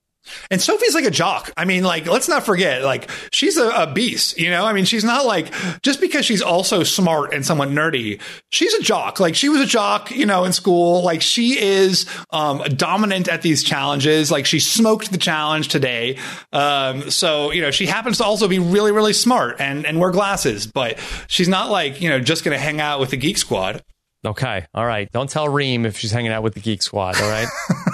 And Sophie's like a jock. I mean, like, let's not forget, like, she's a, a beast, you know? I mean, she's not like, just because she's also smart and somewhat nerdy, she's a jock. Like, she was a jock, you know, in school. Like, she is um, dominant at these challenges. Like, she smoked the challenge today. Um, so, you know, she happens to also be really, really smart and, and wear glasses. But she's not like, you know, just going to hang out with the Geek Squad. Okay. All right. Don't tell Reem if she's hanging out with the Geek Squad. All right.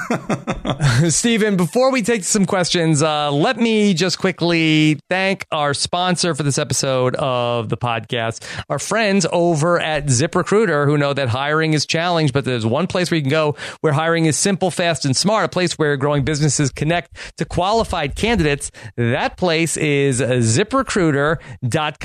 Stephen, before we take some questions, uh, let me just quickly thank our sponsor for this episode of the podcast, our friends over at ZipRecruiter, who know that hiring is challenged, but there's one place where you can go where hiring is simple, fast, and smart, a place where growing businesses connect to qualified candidates. That place is ZipRecruiter dot com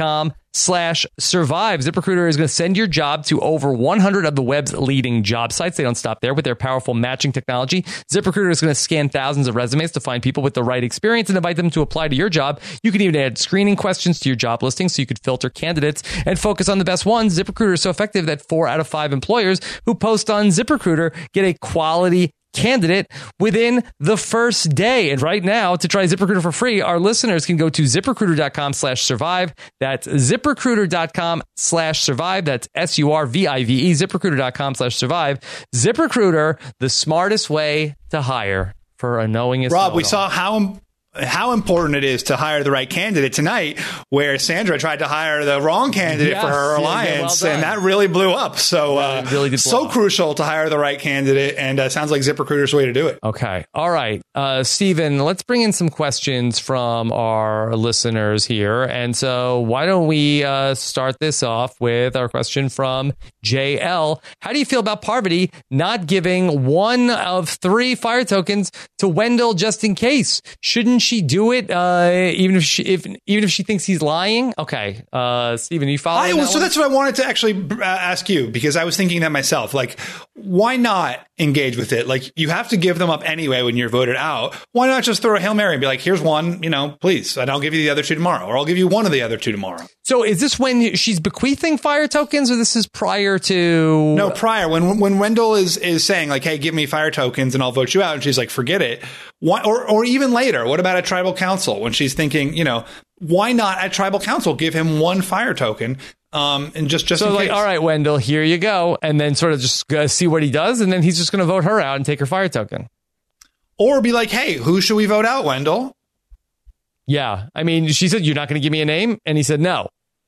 slash survive. ZipRecruiter is going to send your job to over one hundred of the web's leading job sites. They don't stop there. With their powerful matching technology, ZipRecruiter is going to scan thousands of resumes to find people with the right experience and invite them to apply to your job. You can even add screening questions to your job listing so you could filter candidates and focus on the best ones. ZipRecruiter is so effective that four out of five employers who post on ZipRecruiter get a quality candidate within the first day. And right now, to try ZipRecruiter for free, our listeners can go to ZipRecruiter.com slash survive. That's ZipRecruiter.com slash survive. That's S U R V I V E, ZipRecruiter.com slash survive. ZipRecruiter, the smartest way to hire for a knowingest Rob, we know-it-all. saw how how important it is to hire the right candidate tonight, where Sandra tried to hire the wrong candidate Yes, for her yeah, alliance, well and that really blew up. So, Yeah, uh, it really did blow so up. crucial to hire the right candidate, and uh, sounds like ZipRecruiter's the way to do it. Okay. All right. Uh, Stephen, let's bring in some questions from our listeners here. And so why don't we uh, start this off with our question from J L. How do you feel about Parvati not giving one of three fire tokens to Wendell just in case? Shouldn't she do it uh, even if she if even if she thinks he's lying? Okay. Uh, Stephen, you follow? I, well, so that's what I wanted to actually uh, ask you, because I was thinking that myself. Like, why not engage with it? Like, you have to give them up anyway when you're voted out. Why not just throw a Hail Mary and be like, here's one, you know, please, and I'll give you the other two tomorrow, or I'll give you one of the other two tomorrow. So is this when she's bequeathing fire tokens, or this is prior to? No, prior. When when Wendell is is saying like, hey, give me fire tokens and I'll vote you out, and she's like, forget it. Why, or or even later, what about a tribal council when she's thinking, you know, why not at tribal council give him one fire token? Um, and just, just so in like, case. all right, Wendell, here you go. And then sort of just uh, see what he does. And then he's just going to vote her out and take her fire token. Or be like, hey, who should we vote out, Wendell? Yeah. I mean, she said, you're not going to give me a name. And he said, no.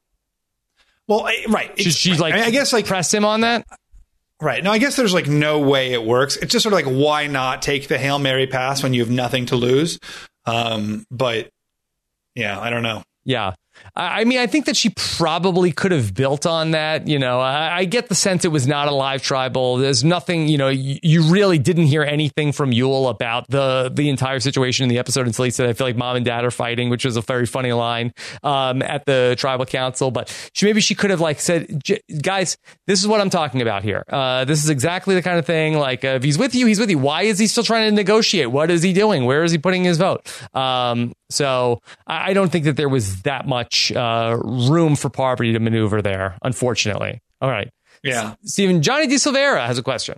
Well, I- right. She, she's like, I, mean, I guess like, press him on that. right. No, I guess there's like no way it works. It's just sort of like, why not take the Hail Mary pass when you have nothing to lose? Um, but yeah, I don't know. Yeah. I mean, I think that she probably could have built on that. You know, I, I get the sense it was not a live tribal. There's nothing, you know, you, you really didn't hear anything from Yul about the the entire situation in the episode until he said, I feel like mom and dad are fighting, which was a very funny line um, at the tribal council. But she maybe she could have like said, guys, this is what I'm talking about here. Uh, this is exactly the kind of thing like uh, if he's with you, he's with you. Why is he still trying to negotiate? What is he doing? Where is he putting his vote? Um, so I, I don't think that there was that much uh, room for Parvati to maneuver there, unfortunately. All right. Yeah. Stephen, Johnny De Silveira has a question.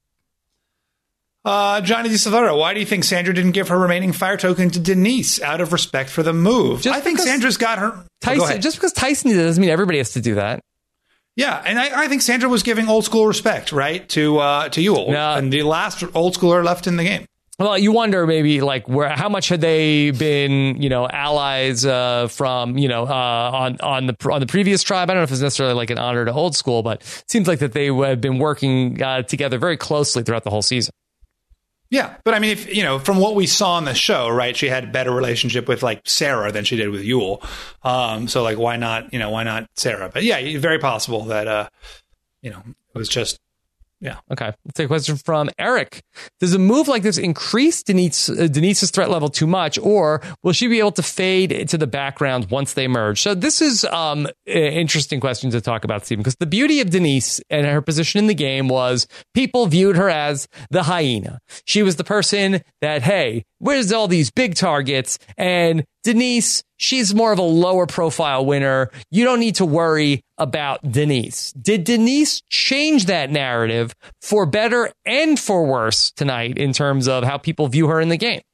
Uh, Johnny De Silveira, why do you think Sandra didn't give her remaining fire token to Denise out of respect for the move? Just I think because Sandra's got her. Tyson, oh, go ahead. just because Tyson did it doesn't mean everybody has to do that. Yeah, and I, I think Sandra was giving old school respect, right, to uh, to Yul, No. and the last old schooler left in the game. Well, you wonder maybe like where how much had they been, you know, allies uh, from, you know, uh, on on the on the previous tribe. I don't know if it's necessarily like an honor to old school, but it seems like that they have been working uh, together very closely throughout the whole season. Yeah, but I mean, if you know, from what we saw on the show, right, she had a better relationship with like Sarah than she did with Yul. Um, so like, why not, you know, why not Sarah? But yeah, very possible that, uh, you know, it was just. Yeah. Okay. Let's take a question from Eric. Does a move like this increase Denise, uh, Denise's threat level too much, or will she be able to fade into the background once they merge? So this is um, an interesting question to talk about, Stephen, because the beauty of Denise and her position in the game was people viewed her as the hyena. She was the person that, hey, where's all these big targets? And Denise, she's more of a lower profile winner. You don't need to worry about Denise. Did Denise change that narrative for better and for worse tonight in terms of how people view her in the game?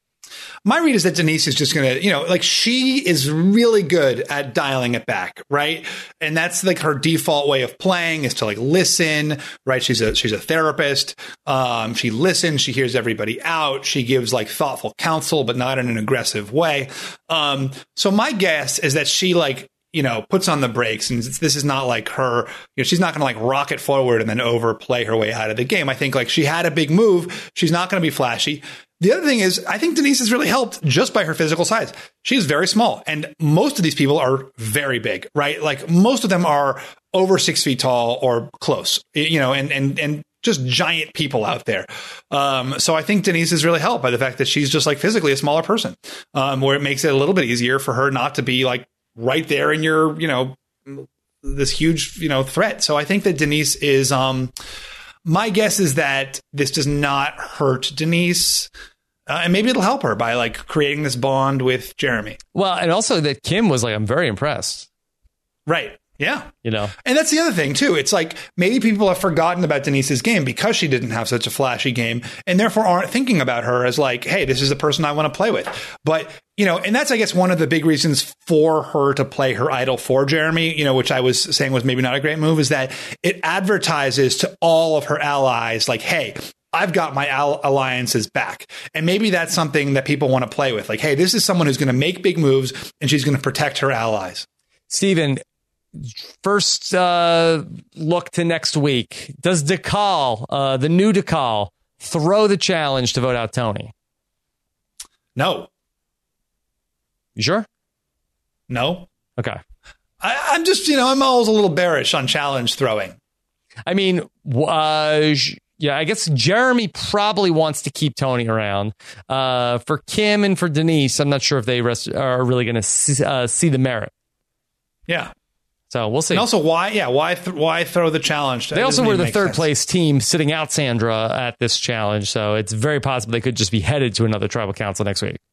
My read is that Denise is just going to, you know, like she is really good at dialing it back, right? And that's like her default way of playing is to like listen, right? She's a she's a therapist. Um, she listens, she hears everybody out. She gives like thoughtful counsel, but not in an aggressive way. Um, so my guess is that she like, you know, puts on the brakes, and this is not like her, you know, she's not going to like rocket forward and then overplay her way out of the game. I think like she had a big move. She's not going to be flashy. The other thing is, I think Denise has really helped just by her physical size. She's very small, and most of these people are very big, right? Like most of them are over six feet tall or close, you know, and and and just giant people out there. Um, so I think Denise is really helped by the fact that she's just like physically a smaller person, um, where it makes it a little bit easier for her not to be like right there in your, you know, this huge, you know, threat. So I think that Denise is, um, my guess is that this does not hurt Denise. Uh, and maybe it'll help her by like creating this bond with Jeremy. Well, and also that Kim was like, I'm very impressed. Right. Yeah. You know, and that's the other thing, too. It's like maybe people have forgotten about Denise's game because she didn't have such a flashy game and therefore aren't thinking about her as like, hey, this is the person I want to play with. But, you know, and that's, I guess, one of the big reasons for her to play her idol for Jeremy, you know, which I was saying was maybe not a great move, is that it advertises to all of her allies like, hey, I've got my al- alliances back. And maybe that's something that people want to play with. Like, hey, this is someone who's going to make big moves and she's going to protect her allies. Steven, first uh, look to next week. Does DeCall, uh, the new DeCall, throw the challenge to vote out Tony? No. You sure? No. Okay. I, I'm just, you know, I'm always a little bearish on challenge throwing. I mean, uh, yeah, I guess Jeremy probably wants to keep Tony around. Uh, for Kim and for Denise, I'm not sure if they rest, are really going to see, uh, see the merit. Yeah. So we'll see. And also, why? Yeah, why? Th- why throw the challenge? They also were the third sense. place team sitting out Sandra at this challenge, so it's very possible they could just be headed to another tribal council next week.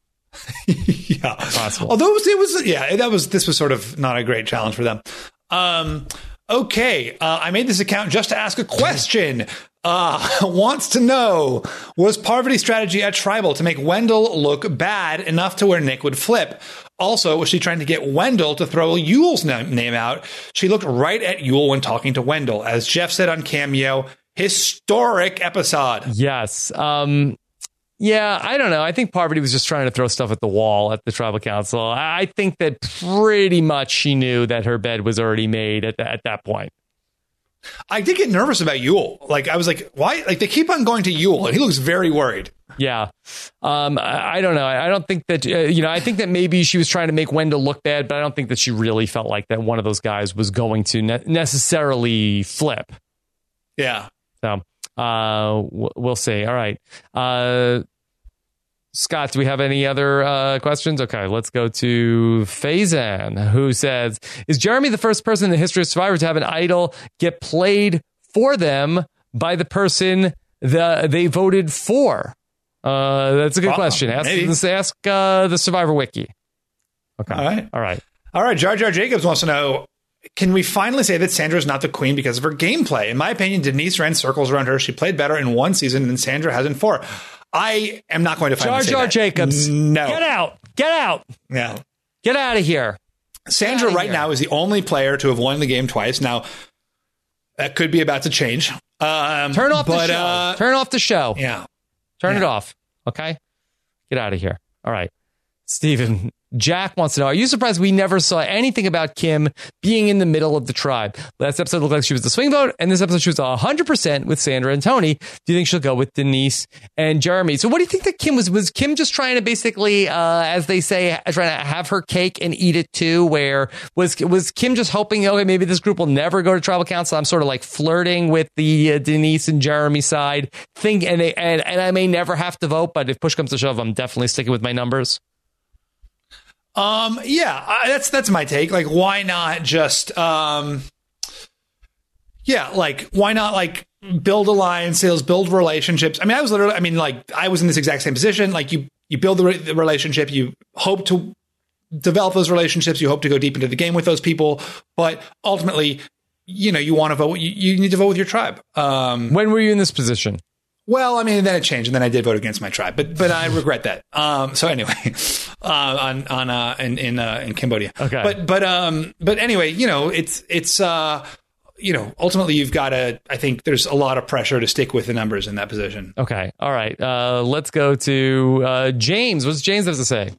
Yeah, possible. Although it was, it was, yeah, that was this was sort of not a great challenge for them. Um, okay, uh, I made this account just to ask a question. Uh, wants to know, was Parvati's strategy at Tribal to make Wendell look bad enough to where Nick would flip? Also, was she trying to get Wendell to throw Yule's name out? She looked right at Yule when talking to Wendell. As Jeff said on Cameo, historic episode. Yes. Um, yeah, I don't know. I think Parvati was just trying to throw stuff at the wall at the Tribal Council. I think that pretty much she knew that her bed was already made at, the, at that point. I did get nervous about Yule. Like, I was like, why? Like, they keep on going to Yule, and he looks very worried. Yeah. Um, I, I don't know. I, I don't think that, uh, you know, I think that maybe she was trying to make Wendell look bad, but I don't think that she really felt like that one of those guys was going to ne- necessarily flip. Yeah. So uh, w- we'll see. All right. Uh, Scott, do we have any other uh, questions? Okay, let's go to Faizan, who says, is Jeremy the first person in the history of Survivor to have an idol get played for them by the person the, they voted for? Uh, that's a good uh, question. Ask, let's ask uh, the Survivor Wiki. Okay. All right. All right. All right. Jar Jar Jacobs wants to know, can we finally say that Sandra is not the queen because of her gameplay? In my opinion, Denise ran circles around her. She played better in one season than Sandra has in four. I am not going to finally Jar say Jar that. Jacobs. No. Get out. Get out. Yeah. Get out of here. Sandra right here. now is the only player to have won the game twice. Now, that could be about to change. Um, Turn off but, the show. Uh, Turn off the show. yeah. Turn Yeah. it off. Okay? Get out of here. All right. Steven, Jack wants to know, are you surprised we never saw anything about Kim being in the middle of the tribe? Last episode looked like she was the swing vote, and this episode she was one hundred percent with Sandra and Tony. Do you think she'll go with Denise and Jeremy? So what do you think that Kim was? Was Kim just trying to basically, uh, as they say, trying to have her cake and eat it too? Where was was Kim just hoping, okay, maybe this group will never go to tribal council? I'm sort of like flirting with the uh, Denise and Jeremy side. Think, and, they, and, and I may never have to vote, but if push comes to shove, I'm definitely sticking with my numbers. Um, yeah, I, that's that's my take. Like, why not just, um, yeah, like, why not, like, build alliances, build relationships? I mean, I was literally, I mean, like, I was in this exact same position. Like, you, you build the, re- the relationship, you hope to develop those relationships, you hope to go deep into the game with those people, but ultimately, you know, you want to vote, you, you need to vote with your tribe. Um, when were you in this position? Well, I mean, then it changed, and then I did vote against my tribe, but but I regret that. Um, so anyway, uh, on on uh, in in, uh, in Cambodia. Okay. But but um but anyway, you know, it's it's uh you know, ultimately you've got to. I think there's a lot of pressure to stick with the numbers in that position. Okay. All right. Uh, let's go to uh, James. What's James have to say?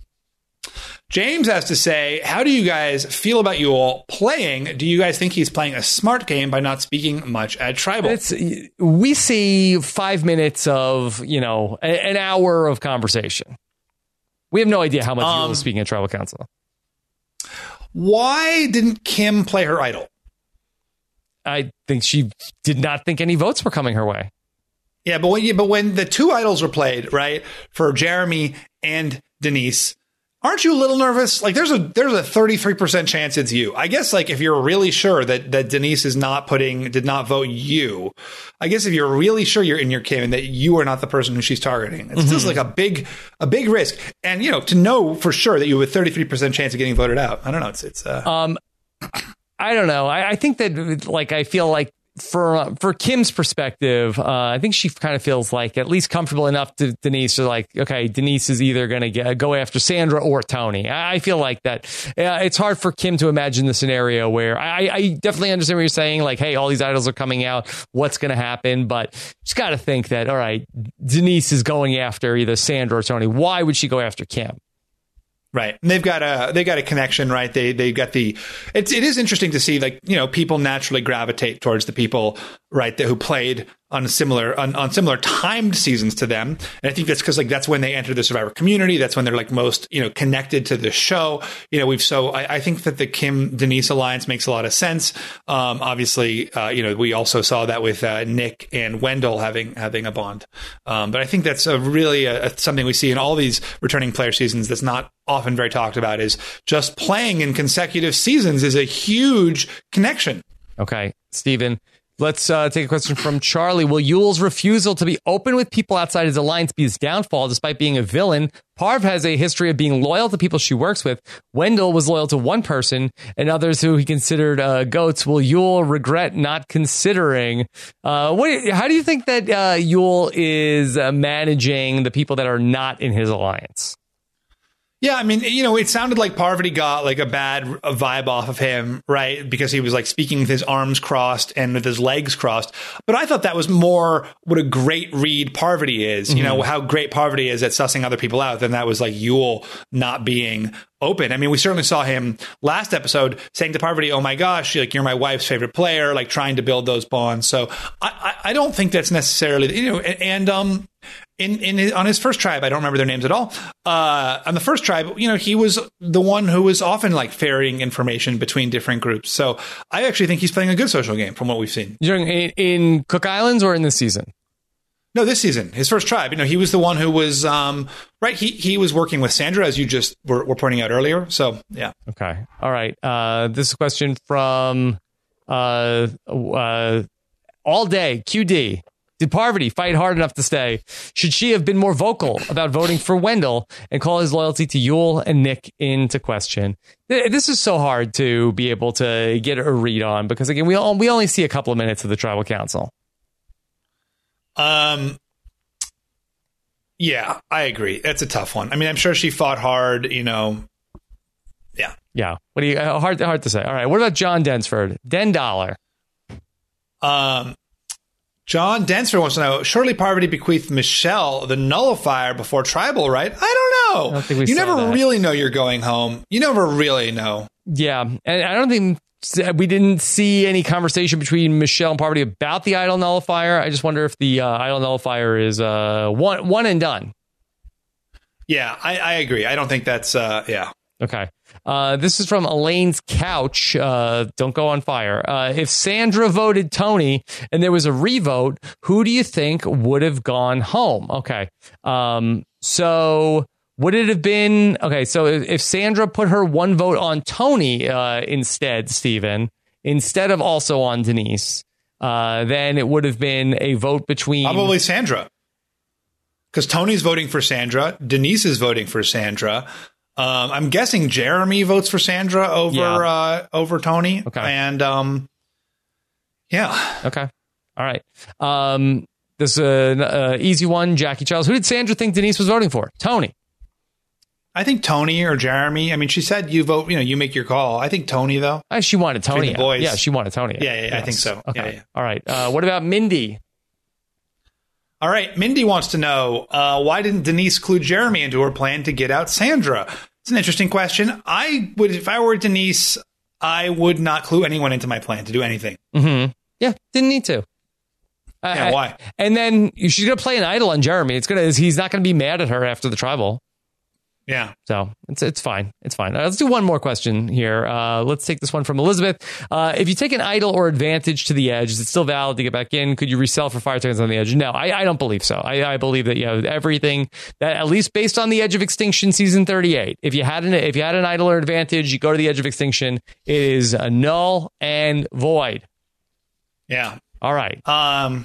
James has to say, how do you guys feel about you all playing? Do you guys think he's playing a smart game by not speaking much at Tribal? It's, we see five minutes of, you know, a, an hour of conversation. We have no idea how much um, Yule is speaking at Tribal Council. Why didn't Kim play her idol? I think she did not think any votes were coming her way. Yeah, but when you, but when the two idols were played, right, for Jeremy and Denise, Aren't you a little nervous? Like there's a there's a thirty-three percent chance it's you. I guess like if you're really sure that that Denise is not putting did not vote you, I guess if you're really sure you're in your Kim and that you are not the person who she's targeting, it's mm-hmm. just like a big a big risk. And you know, to know for sure that you have a thirty-three percent chance of getting voted out. I don't know. It's it's uh um I don't know. I, I think that like I feel like For for Kim's perspective, uh, I think she kind of feels like at least comfortable enough to Denise to like, okay, Denise is either going to go after Sandra or Tony. I, I feel like that. Uh, it's hard for Kim to imagine the scenario where I, I definitely understand what you're saying. Like, hey, all these idols are coming out. What's going to happen? But just got to think that, all right, Denise is going after either Sandra or Tony. Why would she go after Kim? Right. And they've got a they got a connection, right? They they got the it's it is interesting to see like, you know, people naturally gravitate towards the people, right, that who played on a similar on, on similar timed seasons to them. And I think that's because like that's when they enter the Survivor community. That's when they're like most, you know, connected to the show. You know, we've so I, I think that the Kim Denise alliance makes a lot of sense. Um, obviously, uh, you know, we also saw that with uh, Nick and Wendell having having a bond. Um, but I think that's a really a, a, something we see in all these returning player seasons that's not often very talked about, is just playing in consecutive seasons is a huge connection. Okay, Steven. Let's uh, take a question from Charlie. Will Yule's refusal to be open with people outside his alliance be his downfall despite being a villain? Parv has a history of being loyal to people she works with. Wendell was loyal to one person and others who he considered uh, goats. Will Yule regret not considering? Uh, what? How do you think that uh, Yule is uh, managing the people that are not in his alliance? Yeah, I mean, you know, it sounded like Parvati got like a bad vibe off of him, right? Because he was like speaking with his arms crossed and with his legs crossed. But I thought that was more what a great read Parvati is, mm-hmm. you know, how great Parvati is at sussing other people out. Than that was like Yule not being open. I mean, we certainly saw him last episode saying to Parvati, oh my gosh, like you're my wife's favorite player, like trying to build those bonds. So I, I, I don't think that's necessarily, you know, and, and um, in, in his, on his first tribe, I don't remember their names at all. Uh, on the first tribe, you know, he was the one who was often like ferrying information between different groups. So I actually think he's playing a good social game from what we've seen. You're in, in Cook Islands or in this season? No, this season, his first tribe. You know, he was the one who was um, right. He he was working with Sandra, as you just were, were pointing out earlier. So, yeah. Okay. All right. Uh, this is a question from uh, uh, All Day Q D. Did Parvati fight hard enough to stay? Should she have been more vocal about voting for Wendell and call his loyalty to Yule and Nick into question? This is so hard to be able to get a read on because, again, we all, we only see a couple of minutes of the tribal council. Um, yeah, I agree. That's a tough one. I mean, I'm sure she fought hard, you know. Yeah. Yeah. What do you, uh, hard, hard to say. All right. What about John Densford? Den Dollar. Um, John Densford wants to know, surely Parvati bequeathed Michelle the nullifier before tribal, right? I don't know. I don't think we you saw never that. really know you're going home. You never really know. Yeah. And I don't think we didn't see any conversation between Michelle and Parvati about the idol nullifier. I just wonder if the uh, idol nullifier is uh, one one and done. Yeah, I, I agree. I don't think that's, uh, yeah. Okay. Uh, this is from Elaine's couch. Uh, don't go on fire. Uh, if Sandra voted Tony and there was a revote, who do you think would have gone home? Okay. Um, so would it have been, okay, so if, if Sandra put her one vote on Tony uh, instead, Steven, instead of also on Denise, uh, then it would have been a vote between... Probably Sandra. Because Tony's voting for Sandra. Denise is voting for Sandra. Um, I'm guessing Jeremy votes for Sandra over Yeah. uh, over Tony. Okay. And um, yeah. Okay. All right. Um, this is an uh, easy one. Jackie Charles. Who did Sandra think Denise was voting for? Tony. I think Tony or Jeremy. I mean, she said you vote, you know, you make your call. I think Tony, though. Uh, she wanted Tony. the out. boys. Yeah, she wanted Tony. out. Yeah, yeah, yeah, I Yes. think so. Okay. Yeah, yeah. All right. Uh, what about Mindy? All right. Mindy wants to know, uh, why didn't Denise clue Jeremy into her plan to get out Sandra? It's an interesting question. I would, if I were Denise, I would not clue anyone into my plan to do anything. Mm-hmm. Yeah, didn't need to. Uh, Yeah, why? And then she's going to play an idol on Jeremy. It's gonna. He's not going to be mad at her after the tribal. Yeah. So it's it's fine. It's fine. Uh, let's do one more question here. Uh, let's take this one from Elizabeth. Uh, if you take an idol or advantage to the edge, is it still valid to get back in? Could you resell for fire tokens on the edge? No, I, I don't believe so. I, I believe that you know everything that, at least based on the Edge of Extinction season thirty-eight. If you had an if you had an idol or advantage, you go to the Edge of Extinction. It is a null and void. Yeah. All right. Um.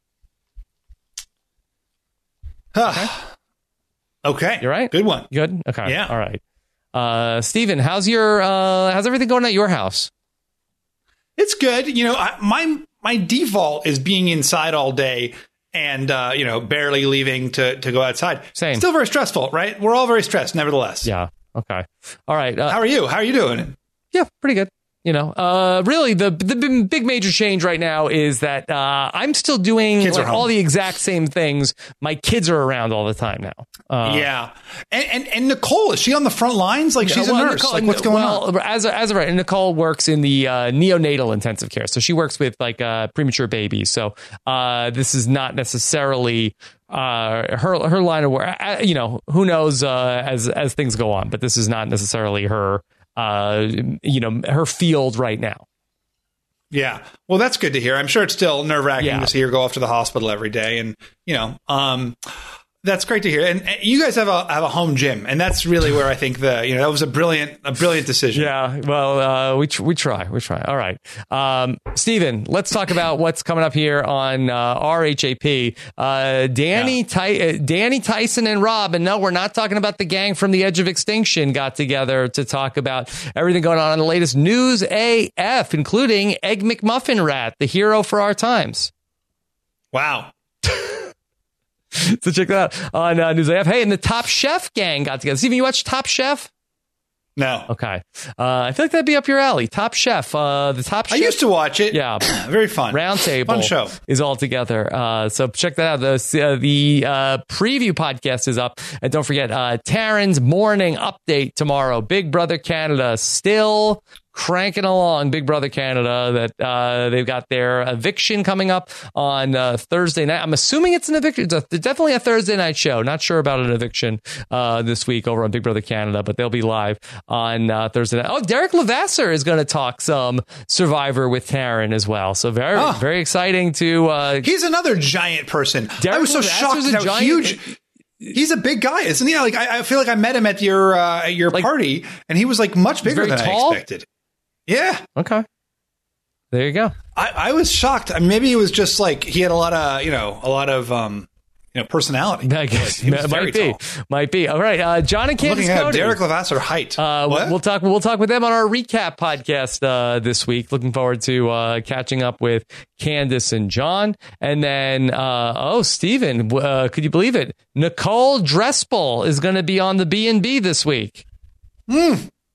Okay. Okay. You're right. Good one. Good. Okay. Yeah. All right. Uh, Steven, how's your uh, how's everything going at your house? It's good. You know, I, my my default is being inside all day and uh, you know, barely leaving to to go outside. Same. Still very stressful, right? We're all very stressed, nevertheless. Yeah. Okay. All right. Uh, How are you? How are you doing? Yeah, pretty good. You know, uh, really, the the big major change right now is that uh, I'm still doing like, all the exact same things. My kids are around all the time now. Uh, yeah, and, and and Nicole, is she on the front lines? Like she's well, a nurse. Nicole, like what's going well, on? As as of right, and Nicole works in the uh, neonatal intensive care, so she works with like uh, premature babies. So uh, this is not necessarily uh, her her line of work. Uh, you know, who knows uh, as as things go on, but this is not necessarily her. Uh, you know, her field right now. Yeah. Well, that's good to hear. I'm sure it's still nerve wracking yeah. to see her go off to the hospital every day. And, you know, um, that's great to hear. And, and you guys have a have a home gym, and that's really where I think the you know that was a brilliant a brilliant decision. Yeah, well, uh, we tr- we try, we try. All right, um, Steven, let's talk about what's coming up here on uh, R H A P. Uh, Danny, yeah. Ty- uh, Danny Tyson and Rob, and no, we're not talking about the gang from the Edge of Extinction. Got together to talk about everything going on in the latest news A F, including Egg McMuffin Rat, the hero for our times. Wow. So check that out on uh, News A F. Hey, and the Top Chef gang got together. Steven, you watch Top Chef? No. Okay. Uh, I feel like that'd be up your alley. Top Chef. Uh, the Top Chef. I used to watch it. Yeah. Very fun. Roundtable. Fun show. Is all together. Uh, so check that out. The, uh, the uh, preview podcast is up. And don't forget, uh, Taryn's morning update tomorrow. Big Brother Canada still cranking along. Big Brother Canada, that uh, they've got their eviction coming up on uh, Thursday night. I'm assuming it's an eviction. It's a, definitely a Thursday night show. Not sure about an eviction uh, this week over on Big Brother Canada, but they'll be live on uh, Thursday night. Oh, Derek Levasseur is going to talk some Survivor with Taryn as well. So very, oh. very exciting to... Uh, He's another giant person. Derek I was so shocked at how giant, huge... He's a big guy, isn't he? Like I, I feel like I met him at your uh, at your like, party, and he was like much bigger than tall? I expected. Yeah. Okay. There you go. I, I was shocked. Maybe it was just like he had a lot of, you know, a lot of, um, you know, personality. I guess like, might be, tall. might be. All right, uh, John and Candace Looking Cody. at Derek Levasseur height. Uh, what? We'll talk. We'll talk with them on our recap podcast uh, this week. Looking forward to uh, catching up with Candace and John, and then uh, oh, Steven, uh, could you believe it? Nicole Drespel is going to be on the B and B this week. Hmm.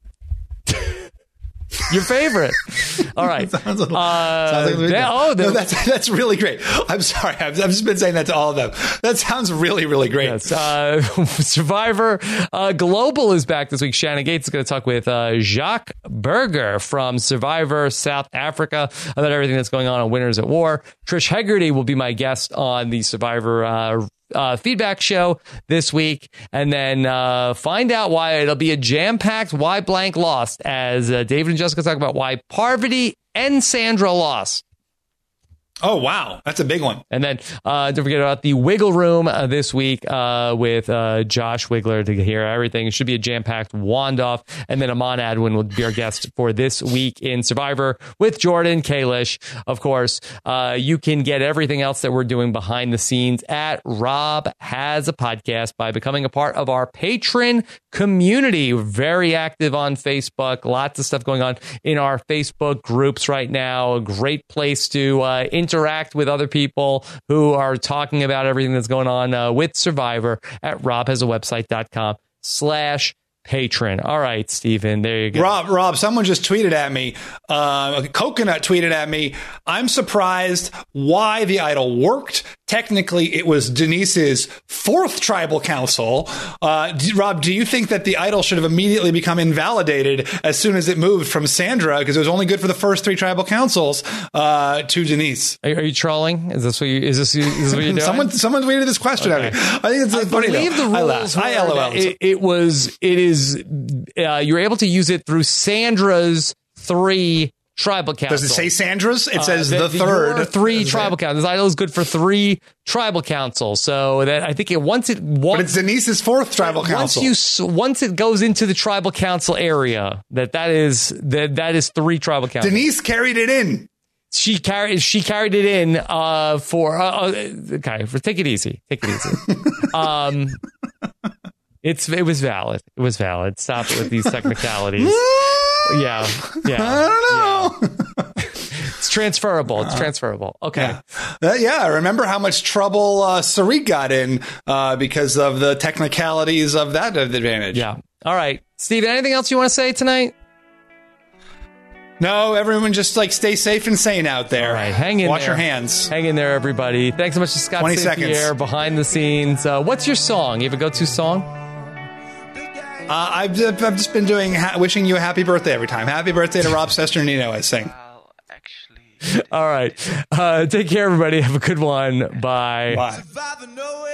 Your favorite. All right. sounds a little, uh, sounds like that, oh, the, no, that's that's really great. I'm sorry. I've, I've just been saying that to all of them. That sounds really, really great. Yes. Uh, Survivor uh, Global is back this week. Shannon Gates is going to talk with uh, Jacques Berger from Survivor South Africa about everything that's going on on Winners at War. Trish Hegarty will be my guest on the Survivor uh Uh, feedback show this week, and then uh, find out why it'll be a jam-packed why blank lost as uh, David and Jessica talk about why Parvati and Sandra lost. Oh, wow. That's a big one. And then uh, don't forget about the Wiggle Room uh, this week uh, with uh, Josh Wiggler to hear everything. It should be a jam-packed wand-off. And then Amon Adwin will be our guest for this week in Survivor with Jordan Kalish. Of course, uh, you can get everything else that we're doing behind the scenes at Rob Has a Podcast by becoming a part of our patron community. We're very active on Facebook. Lots of stuff going on in our Facebook groups right now. A great place to uh, interact with other people who are talking about everything that's going on uh, with Survivor at robhasawebsite.com slash patron. All right, Steven, there you go. Rob, Rob, someone just tweeted at me. Uh, Coconut tweeted at me. I'm surprised why the idol worked. technically it was Denise's fourth tribal council. Uh, d- Rob, do you think that the idol should have immediately become invalidated as soon as it moved from Sandra, because it was only good for the first three tribal councils, uh, to Denise? Are, are you trolling? Is this what you? Is this, is this what you're doing? someone, someone tweeted this question okay. at me. I think it's I funny. believe though. the I rules laughed. I L O L. It, it was. It is. Uh, you're able to use it through Sandra's three tribal councils. Does it say Sandra's? It says uh, the, the third. Your three is tribal councils. This idol is good for three tribal councils. So that I think it once it once, but it's Denise's fourth tribal once council. You once it goes into the tribal council area, that that is that that is three tribal councils. Denise carried it in. She carried she carried it in uh, for uh, okay. For, take it easy. Take it easy. um, it's it was valid. It was valid. Stop it with these technicalities. Yeah, yeah. I don't know. Yeah. It's transferable. It's transferable. Okay. Yeah. Uh, yeah. Remember how much trouble uh, Sarik got in uh, because of the technicalities of that advantage. Yeah. All right, Steven, anything else you want to say tonight? No, everyone just like stay safe and sane out there. All right, hang in Wash there. your hands. Hang in there, everybody. Thanks so much to Scott twenty Saint Pierre seconds. behind the scenes. Uh, what's your song? You have a go-to song? Uh, I've, I've just been doing ha- wishing you a happy birthday every time. Happy birthday to Rob Sesternino, I sing. Well, actually. All right. Uh, take care, everybody. Have a good one. Bye. Bye. Surviving nowhere.